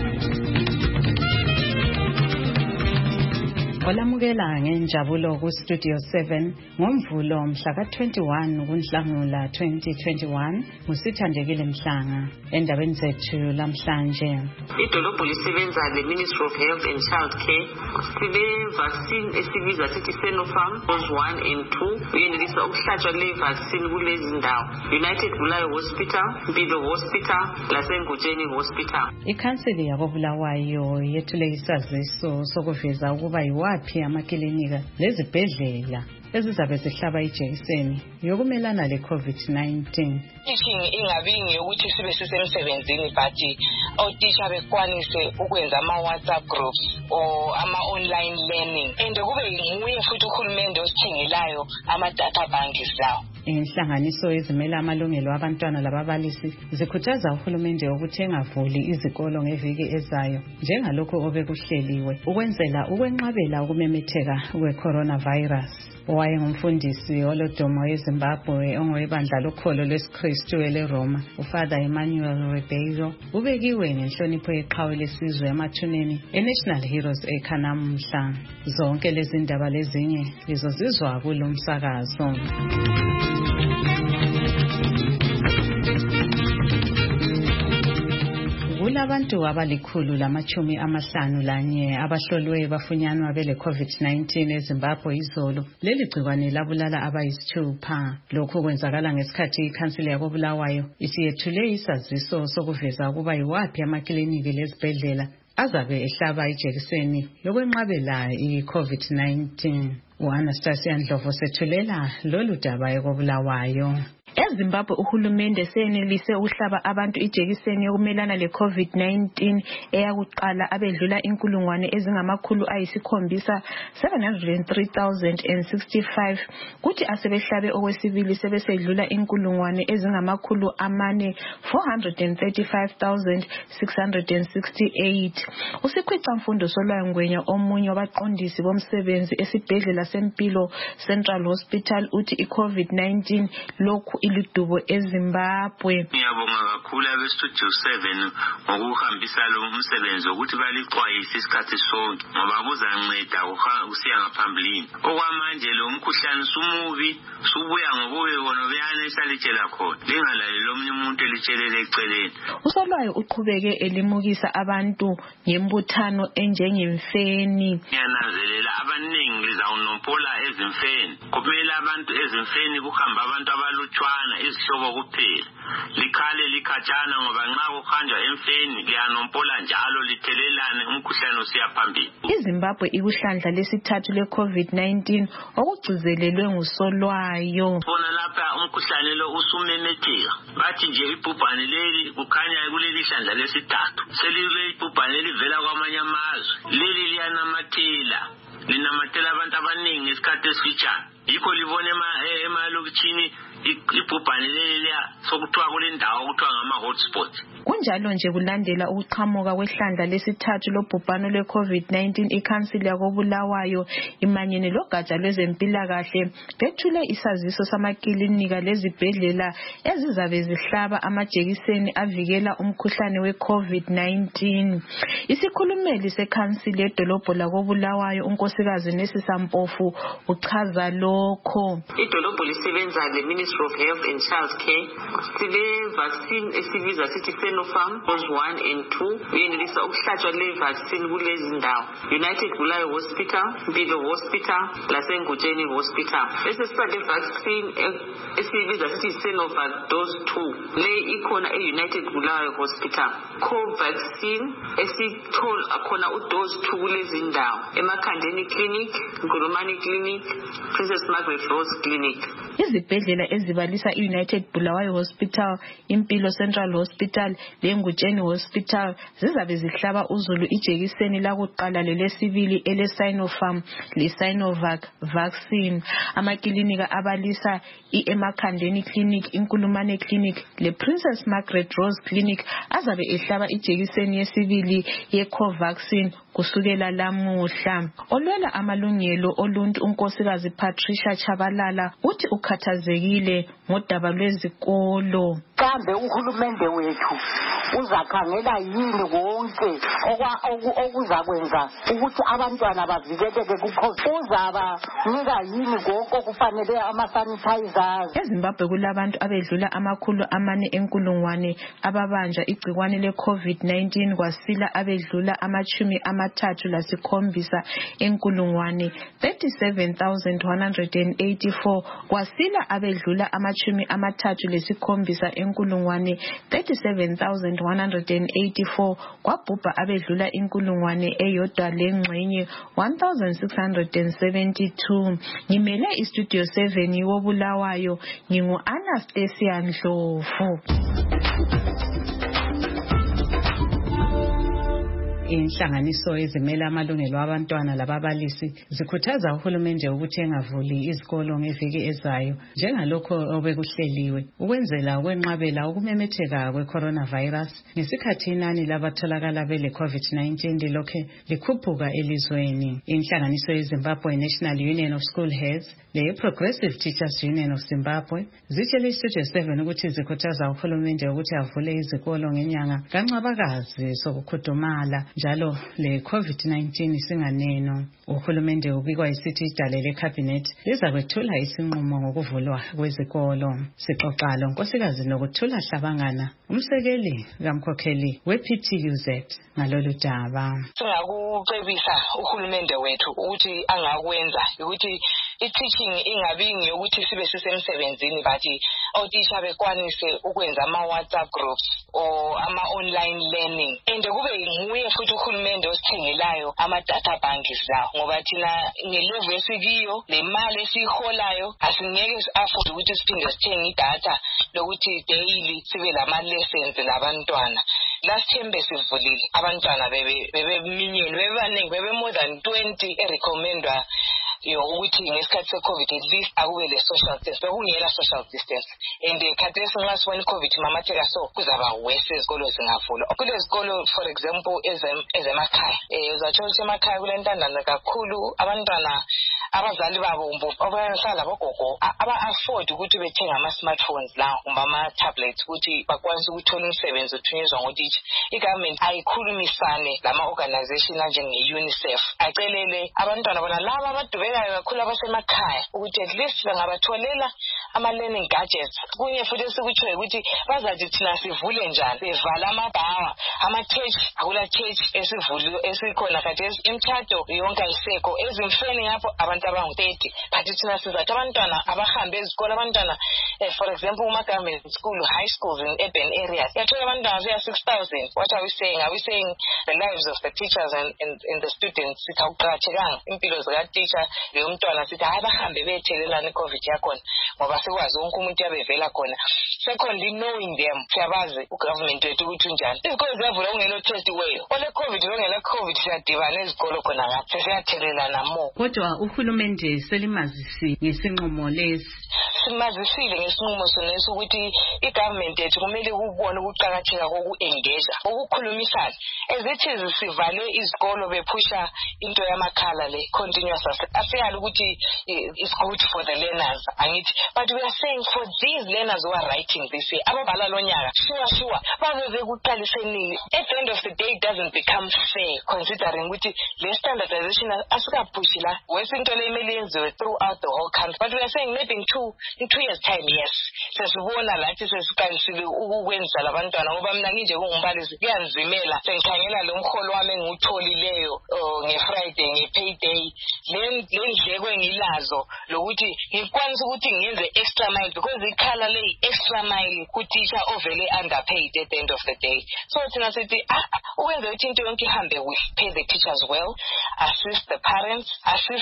Olamukela ngenjabulo ku-Studio 7 ngomvulo mhla ka-21 kuNhlangula 2021 nguSithandekile Mhlanga. Endabeni zethu lamhlanje, idolobho lisebenza le-Ministry of Health and Child Care sibe-vaccine esibiza sithi Sinopharm dose 1 and 2 uyenelisa ukuhlatshwa le-vaccine kulezi ndawo: United Bulawayo Hospital, Mpilo Hospital laseNgutsheni Hospital. Ikhansili yakoBulawayo yethule isaziso sokuveza ukuba yiwaphi amakilinika lezibhedlela ezizabe zihlaba ijekiseni yokumelana le-COVID-19. Teaching ingabi ngeyokuthi sibe sisemsebenzini but othisha bekwanise ukwenza ama-WhatsApp groups or ama-online learning, and kube nguye futhi uhulumende osithengelayo ama-data bundles lawo. Inhlanganiso ezimela amalungelo abantwana lababalisi zikhuthaza uhulumende ukuthi engavuli izikolo ngeviki ezayo njengalokho obekuhleliwe ukwenzela ukwenqabela ukumemetheka kwe-coronavirus. Owayengumfundisi olodumo weZimbabwe ongowebandla lokholo lwesikristu eleRoma, uFather Emmanuel Ribeiro, ubekiwe ngenhlonipho yeqhawe lesizwe emathuneni eNational Heroes eKhanamhla. Zonke lezi ndaba lezinye lizozizwa kulo msakazo. Kulabantu abali-151 abahlolwe bafunyanwa bele-COVID-19 eZimbabwe izolo. Leli gciwane labulala abayisithupha. Lokhu kwenzakala ngesikhathi ikhansili yakoBulawayo isiyethule isaziso sokuveza ukuba yiwaphi amakliniki lezibhedlela azabe ehlaba ijekiseni yokwenqabela i-COVID-19. U-Anastasia Ndlovu sethulela lolu daba yakoBulawayo. EZimbabwe uhulumende senelise ukuhlaba abantu ijekiseni yokumelana le-COVID-19 eyakuqala abedlula 703,065 kuthi asebehlabe okwesibili sebesedlula 435,668. Usikhwicamfundo Solwangwenya omunye wabaqondisi bomsebenzi esibhedlela sempilo Central Hospital uthi i-COVID-19 lokhu ilidubo eZimbabwe. Ngiyabonga kakhulu abe-Studio 7 ngokuhambisa lo umsebenzi ukuthi balixwayise isikhathi sonke ngoba kuzanceda usiya ngaphambilini. Okwamanje lo mkhuhlane sumubi subuya ngobuye bona beyane esalitshela khona lingalaleli omunye umuntu elitshelele eceleni. uSolwayo uqhubeke elimukisa abantu ngembuthano enjengemfeni. Ngiyananzelela abaningi lizawunompola ezimfeni. Kumele abantu ezimfeni kuhamba abantu abalutshwana izihlobo kuphela. Likhale likhatshana ngoba nxa kuhanjwa emfeni liyanompola njalo lithelelane umkhuhlane usiya phambili. iZimbabwe ikuhlandla lesithathu le-COVID-19 okugcizelelwe nguSolwayo. Bona lapha umkhuhlane lo usumemetheka. Bathi nje ibhubhane leli kukhanya kuleli hlandla lesithathu. Selile ibhubhane livela kwamanye amazwe. Leli liyanamathela. Linamatela abantu abaningi ngesikhathi esifitshane. Yikho libone emalokitshini ibhubhane leli sokuthiwa kule ndawo okuthiwa ngama-hotspots. Kunjalo nje kulandela ukuqhamuka kwehlandla lesithathu lobhubhano lwe-COVID-19 ikhansili yakoBulawayo imanyene logatsha lwezempilakahle bethule isaziso samakilinika lezibhedlela ezizabe zihlaba amajekiseni avikela umkhuhlane we-COVID-19. Isikhulumeli sekhansili yedolobho lakoBulawayo unkosikazi Nesisa Mpofu uchaza lokho. Idolobho lisebenza le-Ministry of Health and Child Care sibe-vaccine esibiza sithi Sinopharm dose 1 and 2 uyenelisa ukuhlatshwa le-vaccine kulezi ndawo: United Bulawayo Hospital, Mpilo Hospital laseNgutsheni Hospital. Bese siba le-vaccine esibiza sithi Sinovac dose 2 le ikhona e-United Bulawayo Hospital. Co-vaccine esithola khona udose 2 kulezi ndawo: eMakhandeni Clinic, Nkulumani Clinic, Princess Margaret Rose Clinic. Izibhedlela ezibalisa i-United Bulawayo Hospital, Impilo Central Hospital leNgutsheni Hospital zizabe zihlaba uzulu ijekiseni lakuqala lelesibili ele-Sinopharm le-Sinovac vaccine. Amakilinika abalisa i-Emakhandeni Clinic, Inkulumane Clinic le-Princess Margaret Rose Clinic azabe ehlaba ijekiseni yesibili ye-Covaxin kusukela lamuhla. Olwela amalungelo oluntu unkosikazi Patricia Chabalala uthi ukhathazekile ngodaba lwezikolo. Kambe uhulumende wethu uzakhangela yini konke okuzakwenza ukuthi abantwana bavikeleke ku-COVID? Uzabanika yini konke okufanele ama-sanitizers? EZimbabwe kulabantu abedlula 400,000 ababanjwa igcikwane le-COVID-19 kwasila abedlula 37,000 37,184 kwasila abedlula 37,184 kwabhubha abedlula 1,000 1,672. Ngimele istudio 7 woBulawayo, ngingu-Anastasia Ndlovu. Inhlanganiso ezimela amalungelo abantwana lababalisi zikhuthaza uhulumende ukuthi engavuli izikolo ngeviki ezayo njengalokho obekuhleliwe ukwenzela ukwenqabela ukumemetheka kwe-coronavirus ngesikhathi inani labatholakala bele COVID-19 lilokhe likhuphuka elizweni. Inhlanganiso yeZimbabwe National Union of School Heads le-Progressive Teachers Union of Zimbabwe zitshele istudio 7 ukuthi zikhuthaza uhulumende ukuthi avule izikolo ngenyanga kaNcwabakazi sokukhudumala njalo le COVID-19 singaneno. Uhulumende ubikwa isithi idale leCabinet lizakwethula isinqumo ngokuvulwa kwezikolo. Sixoxa lo nkosikazi nokuthula Hlabangana, umsekeli kamkhokheli we-PTUZ ngalolu daba. Singakucebisa uhulumende wethu ukuthi angakwenza ukuthi i-teaching ingabi ngeyokuthi sibe sisemsebenzini but othisha bekwanise ukwenza ama-WhatsApp groups or ama-online learning and kube nguye futhi uhulumende osithengelayo ama-data bundles lawo ngoba thina ngelevel esikiyo le mali esiyiholayo asingeke afford ukuthi siphinde sithenge idatha lokuthi daily sibe lama-lessons labantwana. Last time besivulile abantwana bebeminyeni bebaningi bebe more than 20 erecommendwa ukuthi ngesikhathi se-COVID at least akube le social distance bekungela social distance and khathesi nxa sibona i-COVID mamatheka so kuzaba worse izikolo zingavulwa. Kulezikolo for example ezemakhaya uzathola ukuthi emakhaya kulentandane kakhulu abantwana abazali babo abahlala bogogo aba-afford ukuthi bethenge ama-smartphones lawo kumbe ama-tablets ukuthi bakwanise ukuthola umsebenzi uthunyezwa ngotitsha. I-government ayikhulumisane lama-organization anjenge-UNICEF acelele abantwana bona laba abadubekayo kakhulu abasemakhaya ukuthi at least bangabatholela ama-learning gadgets. Kunye futhi esikutshoyo ukuthi bazathi thina sivule njani bevala amabhawa ama-church akula church esikhona khathesi imitshato yonke ayisekho ezimfeni ngapho abantu abangu-30 but thina sizathi abantwana abahambe ezikolo abantwana for example uma-government school high schools in urban areas yathola abantwana ziya 6,000. What are we saying? Are we saying the lives of the teachers and the students sithi akuqakathekanga impilo zikateacher leyo mntwana sithi hayi bahambe bethelelana i-COVID yakhona ngoba sekwazi wonke umuntu yabevela khona. Secondly, knowing them siyabazi ugovernment wethu ukuthi unjani. Izikolo ziyavula ungelo test weyo ole COVID longela COVID siyadibana ezikolo khona ngapha sesiyathelelana mo. Kodwa uhulumende selimazisi ngesinqumo lesi. Simazisile ngesinqumo sonesi ukuthi i-government yethu kumele ukubona ukuqakatheka koku-engage ukukhulumisana ezithi sivale izikolo bephusha into yamakhala le continuous asiyali ukuthi it's good for the learners angithi but we are saying for these learners who are writing this year ababhala lonyaka sure baze kuqaliseni at the end of the day it doesn't become fair considering ukuthi le standardization asikaphushi la wesinto le imele yenziwe throughout the whole country but we are saying maybe in two years time yes sesibona lathi sesiqalisile ukwenza labantwana ngoba mina nginje kungumbalisi kuyanzimela sengikhangela lo mholo wami engiwutholileyo ngeFriday ngepayday le ndleko engilazo lokuthi ngikwanisa ukuthi ngenze extra mile because ikhala le extra mile kuteacher ovele underpaid at the end of the day. So thina sithi ukwenza ukuthi into yonke ihambe we pay the teachers well, assist the parents, assist the school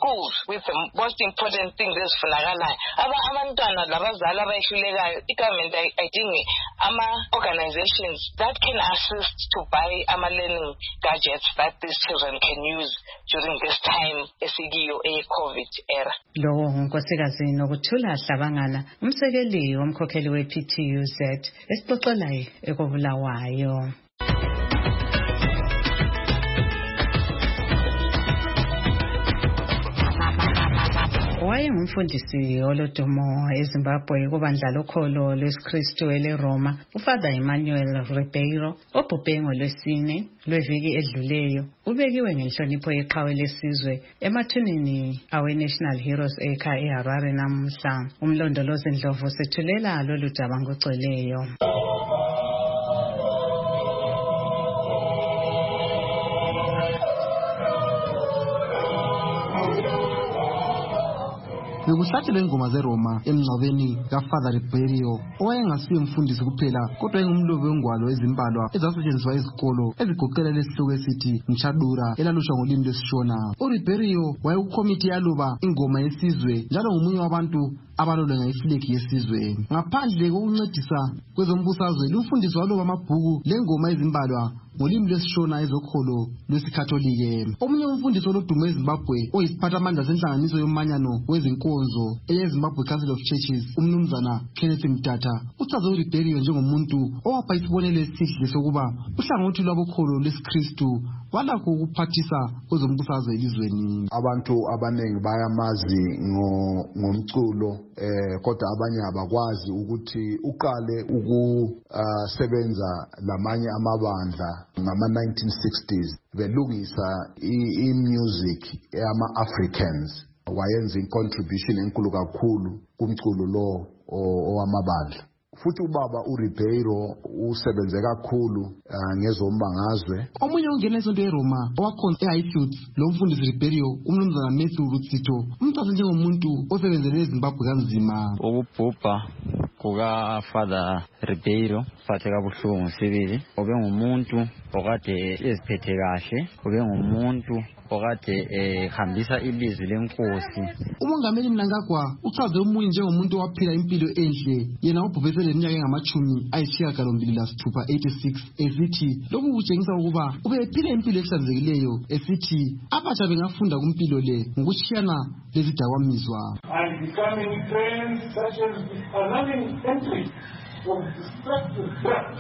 schools with the most important thing ezifunakalayo. Abantwana labazali abayihlulekayo, i-government ayidingi ama-organizations that can assist to buy ama-learning gadgets that these children can use during this time esikiyo e-COVID era. Lo unkosikazi Nokuthula Hlabangana, umsekeli womkhokheli we-PTUZ, esixoxelayo ekobulawayo. Wayengumfundisi olodumo eZimbabwe kubandla lokholo lwesikristu eleRoma, uFather Emmanuel Ribeiro, obhubhe ngoLwesine lweviki edluleyo, ubekiwe ngenhlonipho yeqhawe lesizwe emathuneni awe-National Heroes Acre eHarare namuhla. Umlondolozi Ndlovu sethulela lolu daba ngogcweleyo. Bekuhlatshelwe ingoma zeRoma emngcwabeni kaFather Ribeiro, owayengasiye umfundisi kuphela kodwa engumlobi wengwalo ezimbalwa ezasetshenziswa izikolo ezigoqela lesihloko esithi Mchadura elalushwa ngolimi lwesiShona. uRibeiro wayekukomiti yaloba ingoma yesizwe njalo ngomunye wabantu abalolwe ngeflegi yesizwe. Ngaphandle kokuncedisa kwezombusazwe, lumfundisi waloba amabhuku lengoma ezimbalwa ngolimi lwesiShona ezokholo lwesikatholike. Omunye umfundisi olodumo eZimbabwe oyisiphathamandla senhlanganiso yomanyano wezinkonzo eyeZimbabwe Council of Churches, umnumzana Kenneth Mtata, uchaze uRibeiro njengomuntu owapha isibonelo esihle sokuba uhlangothi lwabokholo lwesikristu walakho ukuphathisa kwezombusazwe elizweni. Abantu abanengi bayamazi ngomculo, kodwa abanye abakwazi ukuthi uqale ukusebenza lamanye amabandla ngama-1960s belungisa i-music yama-Africans. Wayenza incontribution enkulu kakhulu kumculo lo owamabandla. Futhi ubaba uRibeiro usebenze kakhulu ngezombangazwe. Omunye ongena esonto eRoma owakhona eHighfield, lo mfundisi Ribeiro, umnumzana Matthew Rutsito, umthatha njengomuntu osebenzele eZimbabwe kanzima. Ukubhubha kukaFather Ribeiro phathe kabuhlungu sibili. Ubengumuntu okade eziphethe kahle, ubengumuntu okade hambisa ilizwi lenkosi. Umongameli Mnangagwa uchaze umunye njengomuntu owaphila impilo enhle, yena obhubhese leminyaka engamachumi ayisishiyagalombili lasithupha 86, esithi lokhu kutshengisa ukuba ubephila impilo ehlanzekileyo, esithi abatsha bengafunda kumpilo le ngokushiyana lezidakamizwa. And becoming trends such as allowing entry of destructive drugs.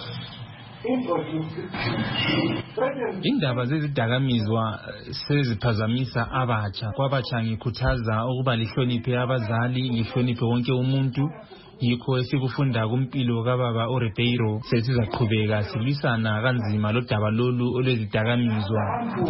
Indaba zezidakamizwa seziphazamisa abatsha. Kwabatsha ngikhuthaza ukuba lihloniphe abazali, lihloniphe wonke umuntu. Yikho esikufunda kumpilo kababa uRibeiro. Sesizaqhubeka silwisana kanzima lodaba lolu olwezidakamizwa.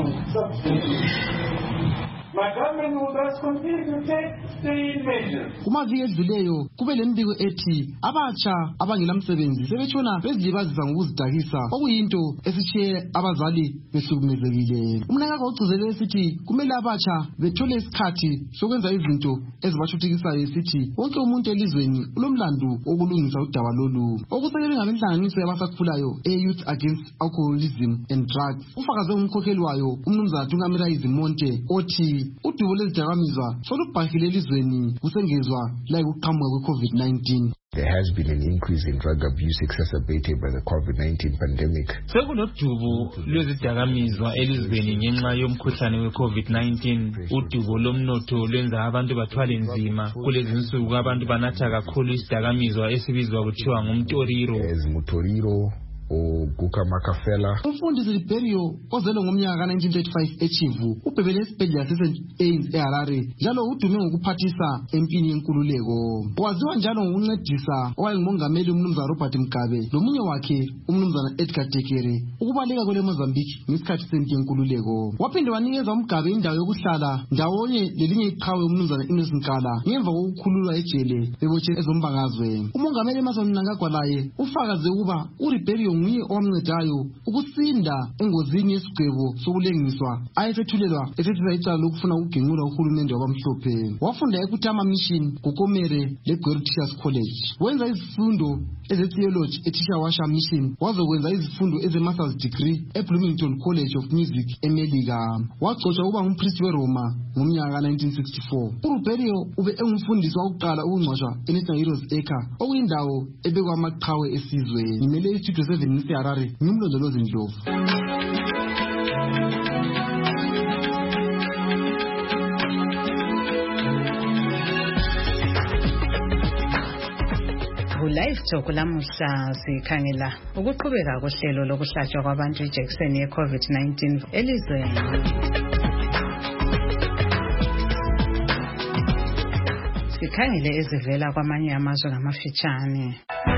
Kumaviki edluleyo kube lembiko ethi abatsha abangelamsebenzi sebetshona bezilibazisa ngokuzidakisa, okuyinto esishiye abazali behlukumezekile. Umnangagwa ugcizelela esithi kumele abatsha bethole isikhathi sokwenza izinto ezibashuthikisayo, esithi wonke umuntu elizweni ulomlandu wokulungisa udaba lolu. Okusekelwe ngabenhlanganiso yabasakhulayo e-Youth Against Alcoholism and Drugs, ufakaze umkhokheli wayo umnumzana Tungamira Izimonte othi udubo lwezidakamizwa solubhahile elizweni kusengezwa la ukuqhamuka kwe-COVID-19. There has been an increase in drug abuse exacerbated by the COVID-19 pandemic. Sekunodubo lwezidakamizwa elizweni ngenxa yomkhuhlane we-COVID-19. Udubo lomnotho lwenza abantu bathwale nzima. Kulezi nsuku abantu banatha kakhulu isidakamizwa esibizwa kuthiwa ngumtoriro. Guka Makafela. Umfundisi Ribeiro ozelwe ngomnyaka ka-1935 eChivu ubhebele esibhedlela seSt Anne's eHarare, njalo udume ngokuphathisa empini yenkululeko. Waziwa njalo ngokuncedisa owayengumongameli umnumzana Robert Mugabe lomunye wakhe umnumzana Edgar Tekere ukubaleka kwele Mozambique ngesikhathi sempi yenkululeko. Waphinde wanikeza uMugabe indawo yokuhlala ndawonye lelinye iqhawe umnumzana Innocent Nkala ngemva kokukhululwa ejele bebotshwe ezombangazwe. Umongameli Emmerson Mnangagwa laye ufakaze ukuba uRibeiro nguye owamncedayo ukusinda engozini yesigwebo sokulengiswa ayesethulelwa esethiza icala lokufuna ukugenqula uhulumende wabamhlophe. Wafunda eKutama Mission, Kokomere leGweri Teachers College. Wenza izifundo eze-theology eTishawasha Mission, wazokwenza izifundo eze-master's degree eBloomington College of Music eMelika. Wagcotshwa ukuba ngumpriest weRoma ngomnyaka 1964. uRuberio ube engumfundisi wokuqala ukungcwatshwa eNational Heroes Acre, okuyindawo ebekwa amaqhawe esizwe. Ngimele iStudio 7 ngiseHarare, ngimlondolozi Ndlovu. Live Talk lamuhla sikhangela ukuqhubeka kohlelo lokuhlatshwa kwabantu ijekiseni ye-COVID-19 elizweni. Sikhangele ezivela kwamanye amazwe ngamafitshane.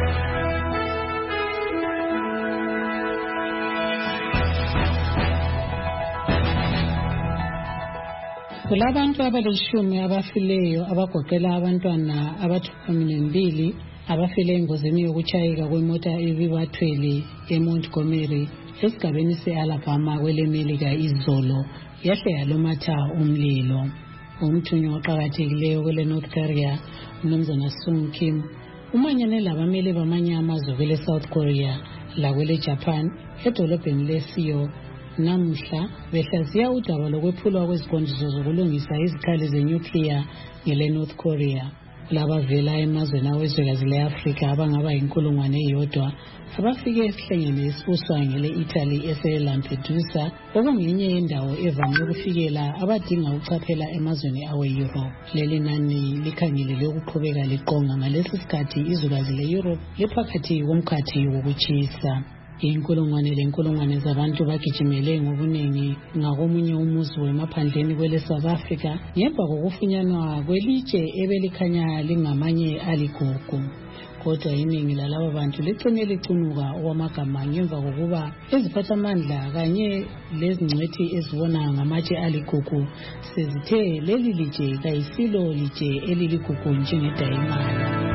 Kulabantu abalishumi abafileyo abagoqela abantwana abathu12 abafile engozini yokutshayeka kwemota ebibathwele eMontgomery esigabeni se-Alabama kwelemelika izolo yahle yalumatha umlilo. Umthunywa oqakathekileyo kwele North Korea, uMnumzana Sung Kim, umanyane labameli bamanye amazwe kwele South Korea lakwele Japan edolobheni leSeoul namuhla behlaziya udaba lokwephulwa kweziqondiso zokulungisa izikhali zenuclear ngele North Korea. Labavela emazweni awezwekazi le-Afrika abangaba 1,000 abafike esihlengeni esibuswa ngele-Italy ese-Lampedusa, okungenye yendawo evame ukufikela abadinga ukuchaphela emazweni awe-Europe. Leli nani likhangelele ukuqhubeka liqonga ngalesi sikhathi izwekazi le-Europe liphakathi komkhathi wokutshisa. Inkulungwane zabantu bagijimele ngobuningi ngakomunye umuzi wemaphandleni kwele South Africa ngemva kokufunyanwa kwelitshe ebelikhanya lingamanye aligugu. Kodwa iningi lalabo bantu licine licunuka okwamagama ngemva kokuba iziphathamandla kanye lezingcwethi ezibona ngamatshe aligugu sezithe leli litshe kayisilo litshe eliligugu njengedayimani.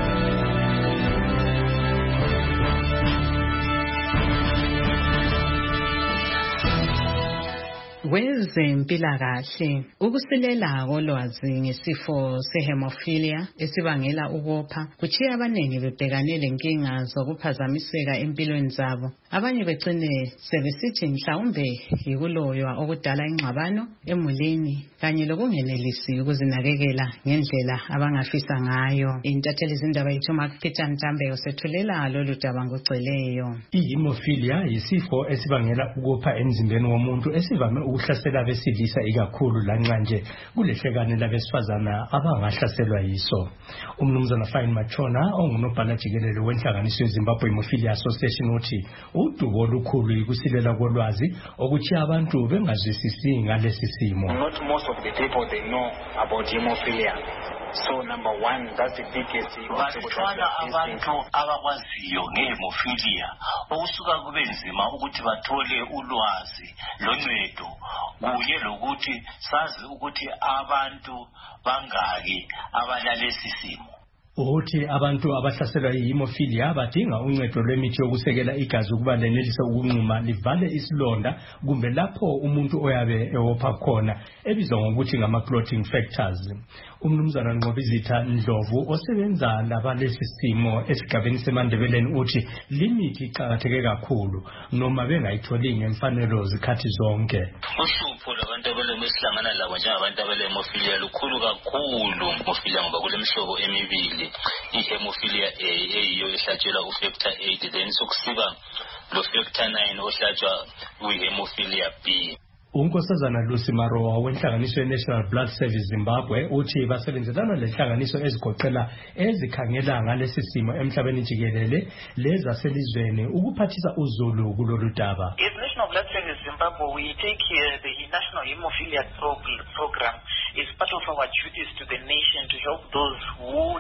Kwezempilakahle, ukusilela kolwazi ngesifo sehemophilia esibangela ukopha kuchiya abanengi bebhekane lenkinga zokuphazamiseka empilweni zabo. Abanye begcine sebesithi mhlawumbe yikuloywa okudala ingxabano emulini kanye lokungenelisi ukuzinakekela ngendlela abangafisa ngayo. Intatheli izindaba yethu Peter Ntambe usethulela lolu daba ngogcweleyo. Ihemophilia yisifo esibangela ukopha emzimbeni womuntu esivame ukuhlasela abesilisa ikakhulu lanxa nje kulehlekane labesifazana abangahlaselwa yiso. Umnumzana Fine Machona ongunobhala jikelele wenhlanganiso yeZimbabwe Hemophilia Association uthi udubo olukhulu ukusilela kolwazi okuthi abantu bengazwisisi ngalesi simo. Not most of the people they know about hemophilia. So number one, that's the biggest thing. Bathwala abantu abakwaziyo ngehemophilia okusuka kube nzima ukuthi bathole ulwazi loncedo kunye lokuthi sazi ukuthi abantu bangaki abalalesi simo. Uthi abantu abahlaselwa yihemophilia badinga uncedo lwemithi yokusekela igazi ukuba lenelise ukunquma livale isilonda kumbe lapho umuntu oyabe ewopha khona ebizwa ngokuthi ngama-clotting factors. Umnumzana Ngqobizitha Ndlovu osebenza labalesi simo esigabeni seMandebeleni uthi limithi iqakatheke kakhulu noma bengayitholi ngemfanelo zikhathi zonke. Uhlupho labantu abalehlangana labo njengabantu abalehemophilia lukhulu kakhulu. Hemophilia ngoba kulemihlobo emibili. Ihemophilia A eyiyo ehlatshelwa ufactor 8 then sokusiba lo factor 9 ohlatshwa uyihemophilia B. Unkosazana Lucy Maroa wenhlanganiso ye-National Blood Service Zimbabwe uthi basebenzelana lenhlanganiso ezigoqela ezikhangela ngalesi simo emhlabeni jikelele lezaselizweni ukuphathisa uzulu kulolu daba. As National Blood Service Zimbabwe, we take the National Hemophilia Program is part of our duties to the nation to help those who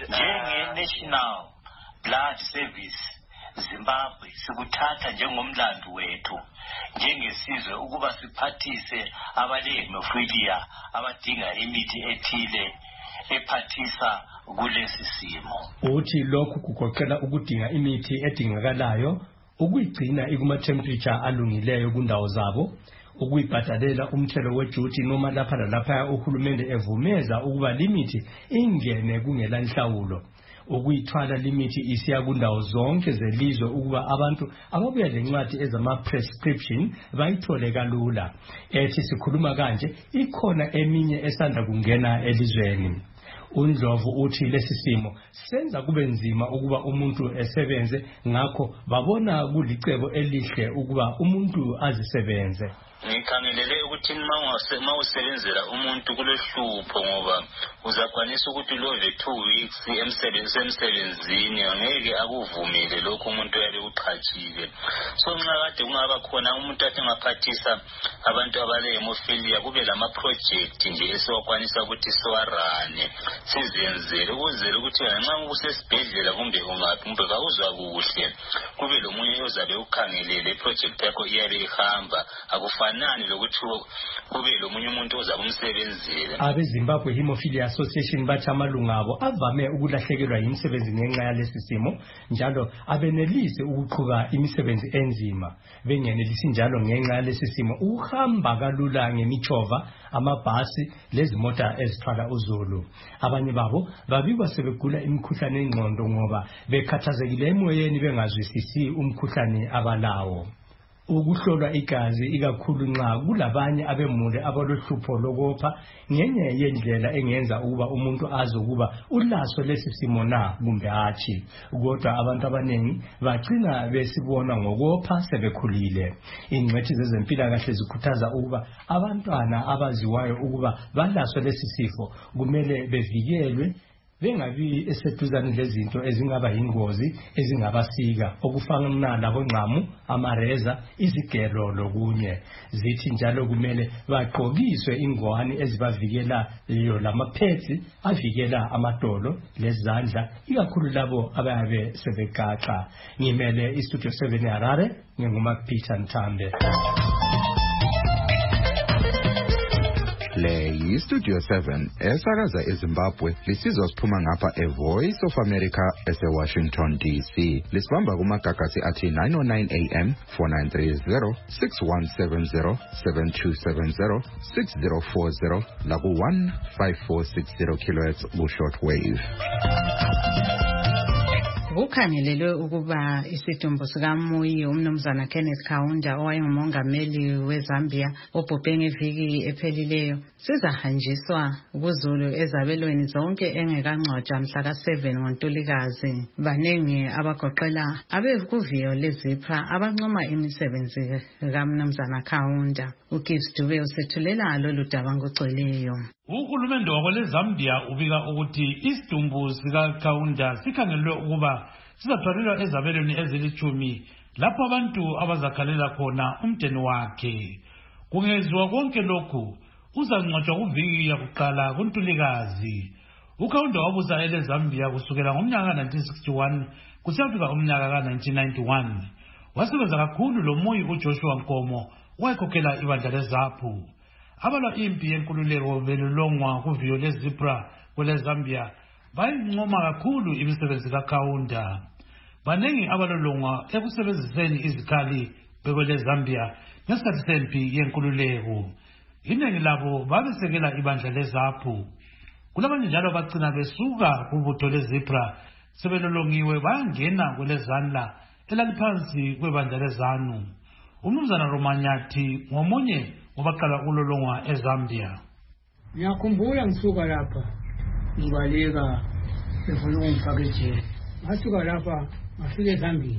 need National Blood Service Zimbabwe sikuthatha njengomlando wethu njengesizwe ukuba siphathise abalehemophilia abadinga imithi ethile ephathisa kulesi simo. Uthi lokhu kugoqela ukudinga imithi edingakalayo ukuyigcina ikuma temperature alungileyo kundawo zabo, ukuyibhadalela umthelo weduty noma lapha lalapha uhulumende evumeza ukuba limithi ingene kungela inhlawulo, ukuyithwala limithi isiya kundawo zonke zelizwe ukuba abantu ababuya lencwadi ezama-prescription bayithole kalula. Ethi sikhuluma kanje, ikhona eminye esanda kungena elizweni. UNdlovu uthi lesi simo senza kube nzima ukuba umuntu esebenze, ngakho babona kulicebo elihle ukuba umuntu azisebenze. Ngikhangelele ukuthi ma usebenzela umuntu kulohlupho ngoba uzakwanisa ukuthi love 2 weeks emsebenzini angeke akuvumile lokho umuntu yabe uqhatshile. So nxa kade kungaba khona umuntu athi ngaphathisa abantu abale hemophilia kube lama project nje esiwakwanisa ukuthi siwarane sizenzele ukuzela ukuthi nxa usesibhedlela kumbe ungaphi kumbe kawuzwa kuhle kube lomunye ozabe ukhangelele project yakho iyabe ihamba akufanani lokuthi kube lomunye umuntu ozabe umsebenzela. Abezimbabwe Hemophilia Association bathi amalunga abo avame ukulahlekelwa yimisebenzi ngenxa yalesi simo, njalo abenelise ukuqhuba imisebenzi enzima. Bengenelisi njalo ngenxa yalesi simo uhamba kalula ngemichova, amabhasi lezimota ezithwala uzulu. Abanye babo babikwa sebegula imikhuhlane engqondo ngoba bekhathazekile emoyeni bengazwisisi umkhuhlane abalawo. Ukuhlolwa igazi ikakhulu nxa kulabanye abemule abalohlupho lokopha ngenye yendlela engenza ukuba umuntu azi ukuba ulaso lesi simo na kumbe hatshi. Kodwa abantu abanengi bagcina besibona ngokopha sebekhulile. Ingcwethi zezempilakahle zikhuthaza ukuba abantwana abaziwayo ukuba balaso lesi sifo kumele bevikelwe, bengabi eseduzane lezinto ezingaba yingozi ezingabasika, okufana labongqamu, amareza, izigelo lokunye. Zithi njalo kumele bagqokiswe ingwani ezibavikela leyo lamaphedzi avikela amadolo lezandla, ikakhulu labo abayabe sebegaxa. Ngimele iStudio 7 Harare, nginguMark-Peter Nthambe. Le yiStudio 7 esakaza eZimbabwe lisizwa siphuma ngapha eVoice of America eseWashington DC. Lisibamba kumagagasi athi 909 AM, 4930, 6170, 7270, 6040 laku 15460 kHz ku-shortwave. Kukhangelelwe ukuba isidumbu sikaMuyi umnumzana Kenneth Kaunda owayengumongameli weZambia obhubhe ngeviki ephelileyo sizahanjiswa kuZulu ezabelweni zonke engekangcwatshwa mhla ka7 ngoNtulikazi. Banengi abagoqela abekuviyo leZipra abancoma imisebenzi kaMnumzana Kaunda. uGibbs Dube usethulela lolu daba ngogcweleyo. Uhulumende wabo leZambia ubika ukuthi isidumbu sikaKaunda sikhangelwe ukuba sizathwalelwa ezabelweni ezilithumi lapho abantu abazakhalela khona umndeni wakhe. Kungeziwa konke lokhu uzangcwatshwa kuviki yakuqala kuNtulikazi. uKaunda wabusa eleZambia kusukela ngomnyaka ka1961 kusiyafika umnyaka ka1991. Wasebenza kakhulu loMuyi uJoshua Nkomo owayekhokhela ibandla leZAPU. Abalwa impi yenkululeko belulongwa kuviyo leZipra kweleZambia bayincoma kakhulu imisebenzi kaKaunda. Banengi abalolongwa ekusebenziseni izikhali bekweleZambia ngesikhathi sempi yenkululeko. Iningi labo babesekela ibandla leZAPU. Kulabanye njalo bagcina besuka kubutho leZipra sebelolongiwe bayangena kweleZanla elaliphansi kwebandla leZANU. Umnumzana Romanyathi ngomunye ngobaqala ukulolongwa eZambia. Ngiyakhumbula ngisuka lapha ngibaleka befuna ungifaka ejele. Ngasuka lapha ngafika eZambia.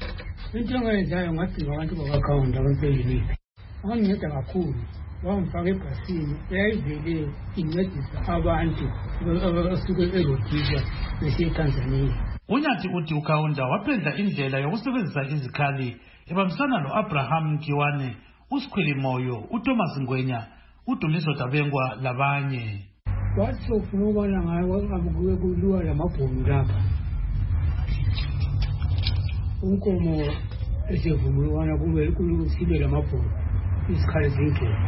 Into engiyenzayo ngadinga abantu bakaKaunda abaseyini. Wanginceda kakhulu. Wangifaka ebhasini eyayivele incedisa abantu abasuke eRhodesia besiya eTanzania. Unyathi uthi uKaunda waphendla indlela yokusebenzisa izikhali ebambisana lo-Abraham Nkiwane, uSikhwili Moyo, uThomas Ngwenya, uDumiso Dabengwa labanye. Wathi sofuna ukubona ngayo kuliwa lamabhunu lapha. Unkomo esevumulwana sibe lamabhunu izikhali zindlela.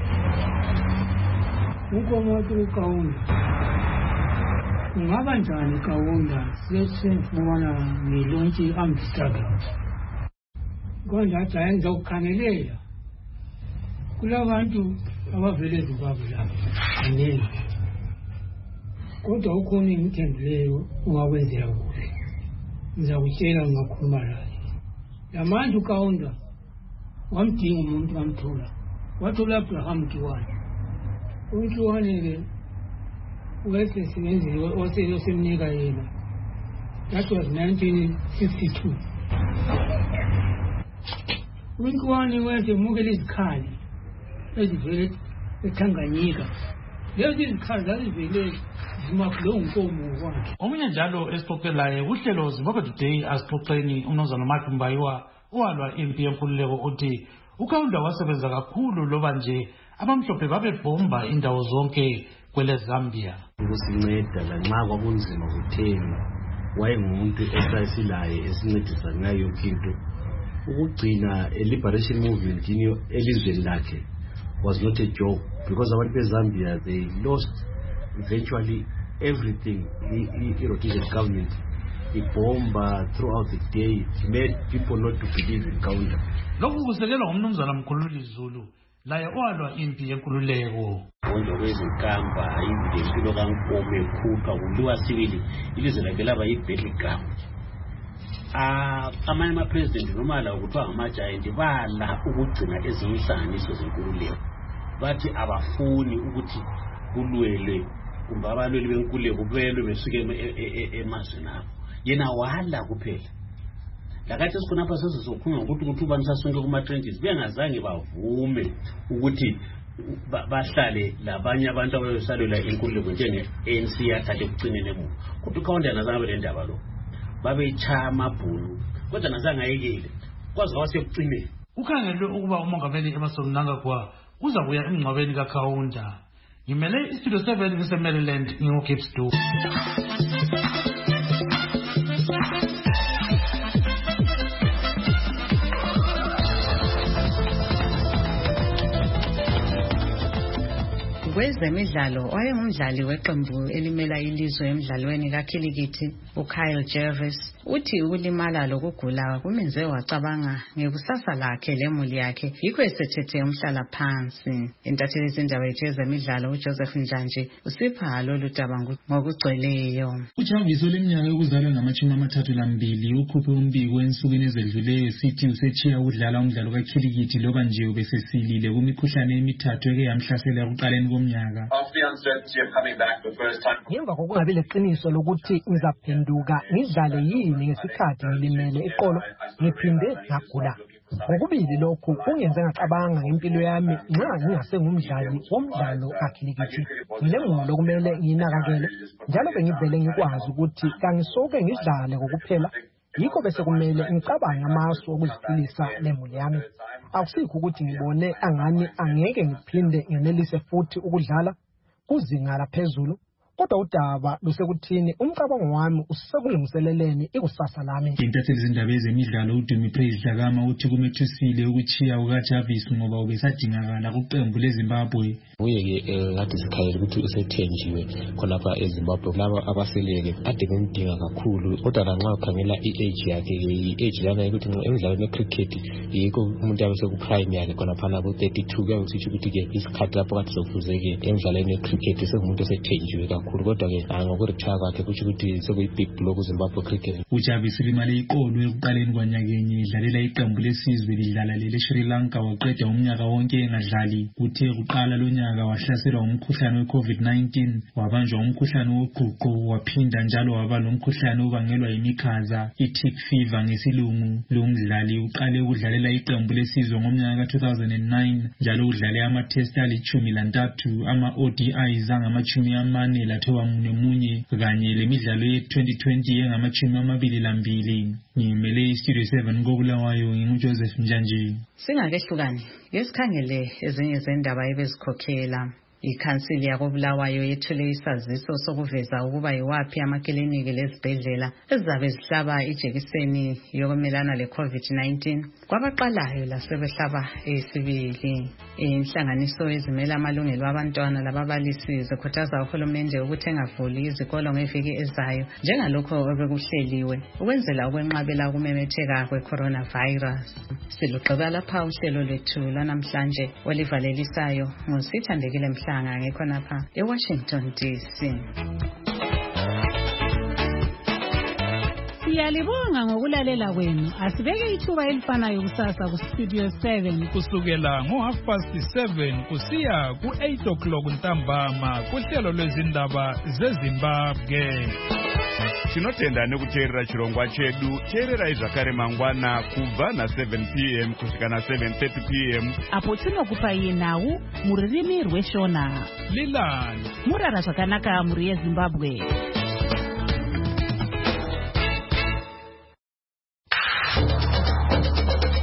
Unkomo wathi uKaunda ungaba njani Kaunda sesifumana ngelontshi amdistruggle. konje hayi ngizokukhangelela kulabantu abavele eZimbabwe lapha aningi kodwa ukhona ngithembileyo ungakwenzela kuhle ngizakutshela ngakhuluma naye lamanje uKaunda wamdinga umuntu amthola wathola Abraham Kiwane uNkiwane wese sibenzile osemnika yena that was 1962 uNkiwane wese mukele izikhali ezivele eTanganyika lezi zikhali zazivele zimakulo nkomo wakhe omunye njalo esixoxelayo uhlelo Zimbabwe Today asixoxeni uMnumzana Matumbayiwa owalwa impi yenkululeko uthi uKaunda wasebenza kakhulu loba nje abamhlophe babebhomba indawo zonke kwele Zambia ukusinceda lanxa kwakunzima kutheni wayengumuntu esayisilaye esincedisa ngayo yonke into ukugcina a liberation movement elizweni lakhe was not a joke because abantu beZambia they lost eventually everything. Rhodesia government bomb throughout the day made people not to believe in Kaunda. Lokhu kusekelwa ngumnumzana Mkhululi Zulu laye owalwa impi yenkululeko. Konke kwezinkamba impilo kaNkomo ekhupha kuliwa sibili ilizwe lakhe laba yiBethlehem. Amanye ama-president noma la ukuthiwa ngama-giant bala ukugcina ezinye inhlanganiso zenkululeko bathi abafuni ukuthi kulwelwe kumbe abalweli benkululeko belwe besuke emazweni abo yena wala kuphela lakathi sikhonapha sesizokhuluma ukuthi ubani sasonke kuma-trenches bengazange bavume ukuthi bahlale labanye abantu ababesalela inkululeko njenge-ANC yathatha ekucineni emuva kodwa uKaunda nazange le ndaba lo babeyitshaya amabhunu kodwa nazange ayekele kwaze kwasekucineni ukhangelwe ukuba umongameli Emmerson Mnangagwa uza kuya emngcwabeni kaKaunda. Ngimele iStudio 7 ngise-Maryland ngingu-Cape Stu. Kwezemidlalo owayengumdlali weqembu elimela ilizwe emidlalweni kakhilikithi uKyle Jervis uthi ukulimala lokugula kumenze wacabanga ngekusasa lakhe lemuli yakhe yikho esethethe umhlala phansi. Intatheli izindaba yezemidlalo uJoseph Njanje usipha lolu daba ngokugcweleyo. uJavis oleminyaka yokuzalwa ngama-32 ukhuphe umbiko ensukwini ezedluleyo esithi usechiya ukudlala umdlalo kakhilikithi loba nje ubesesilile kumikhuhlane emithathu eke yamhlasela ekuqaleni komnyaka. Ngemva kokungabi leqiniso lokuthi ngizaphenduka ngidlale yini ngesikhathi ngilimele iqolo ngiphinde ngagula. Ngokubili lokhu kungenze ngacabanga ngempilo yami nxa ngingasengumdlali womdlalo kakhilikithi. Ngilengulo kumele ngiyinakakele njalo bengivele ngikwazi ukuthi kangisoke ngidlale kokuphela yikho bese kumele ngicabange amasu okuziphilisa lemuli yami. Akusikho ukuthi ngibone angani angeke ngiphinde ngenelise futhi ukudlala kuzinga laphezulu kodwa udaba lusekuthini umcabango wami usekulungiseleleni ikusasa lami. Intatheli izindaba ezemidlalo uDumi Praise Dlakama uthi kumethusile ukuchiya kukaJavis ngoba ubesadingakala kuqembu leZimbabwe. Uye-ke ngathi sikhayela ukuthi usethenjiwe khonapha eZimbabwe laba abaseleke ade bemdinga kakhulu kodwa lanxa ukhangela i-age yakhe i-age lana ukuthi emidlalweni yecricket yikho umuntu yabe sekuprime yakhe khonaphana ku-32 kuyabe kusitsho ukuthi-ke isikhathi lapho kade sokufuzeke emidlalweni yecricket sengumuntu esethenjiwe kakhulu kodwa-ke ngokuretire kwakhe kutsho ukuthi sekuyibig blow kuZimbabwe cricket. uJavis limale iqolo ekuqaleni kwanyakenye idlalela iqembu lesizwe lidlala lele Sri Lanka waqeda umnyaka wonke engadlali. Kuthe kuqala lonyaka wahlaselwa umkhuhlane we-COVID-19 wabanjwa umkhuhlane woqhuqho waphinda njalo waba lomkhuhlane obangelwa yimikhaza i-tick fever ngesilungu. Lo mdlali uqale ukudlalela iqembu lesizwe ngomnyaka ka-2009 njalo udlale ama-test ali-13 ama-ODIs angama-40 munye kanye lemidlalo ye-2020 yengama-22. Ngimele iStudio 7 koBulawayo nginguJoseph Njanje. Singakehlukani ngesikhangele ezinye zendaba ebezikhokhela. Ikhansili yakobulawayo yethule isaziso sokuveza ukuba yiwaphi amakliniki lezibhedlela ezabe zihlaba ijekiseni yokumelana le-COVID-19 kwabaqalayo lasebehlaba eyesibili. Inhlanganiso ezimela amalungelo abantwana lababalisi zikhuthaza uhulumende ukuthi engavuli izikolo ngeviki ezayo njengalokho obekuhleliwe ukwenzela ukwenqabela ukumemetheka kwe-coronavirus. Silugqiba lapha uhlelo lwethu lwanamhlanje olivalelisayo nguSithandekile Mhlanga ngekhonapha eWashington DC. Siyalibonga ngokulalela kwenu. Asibeke ithuba elifanayo kusasa ku Studio 7 kusukela ngo7:30 kusiya ku8 ntambama kuhlelo lwezindaba zeZimbabwe. Tinotenda nekuteerera chirongwa chedu. Teerera izvakare mangwana kubva na7 p.m. kusvika na7:30 p.m. apo tinokupai nhau muririmi rweshona. Lilani murara zvakanaka muri yeZimbabwe.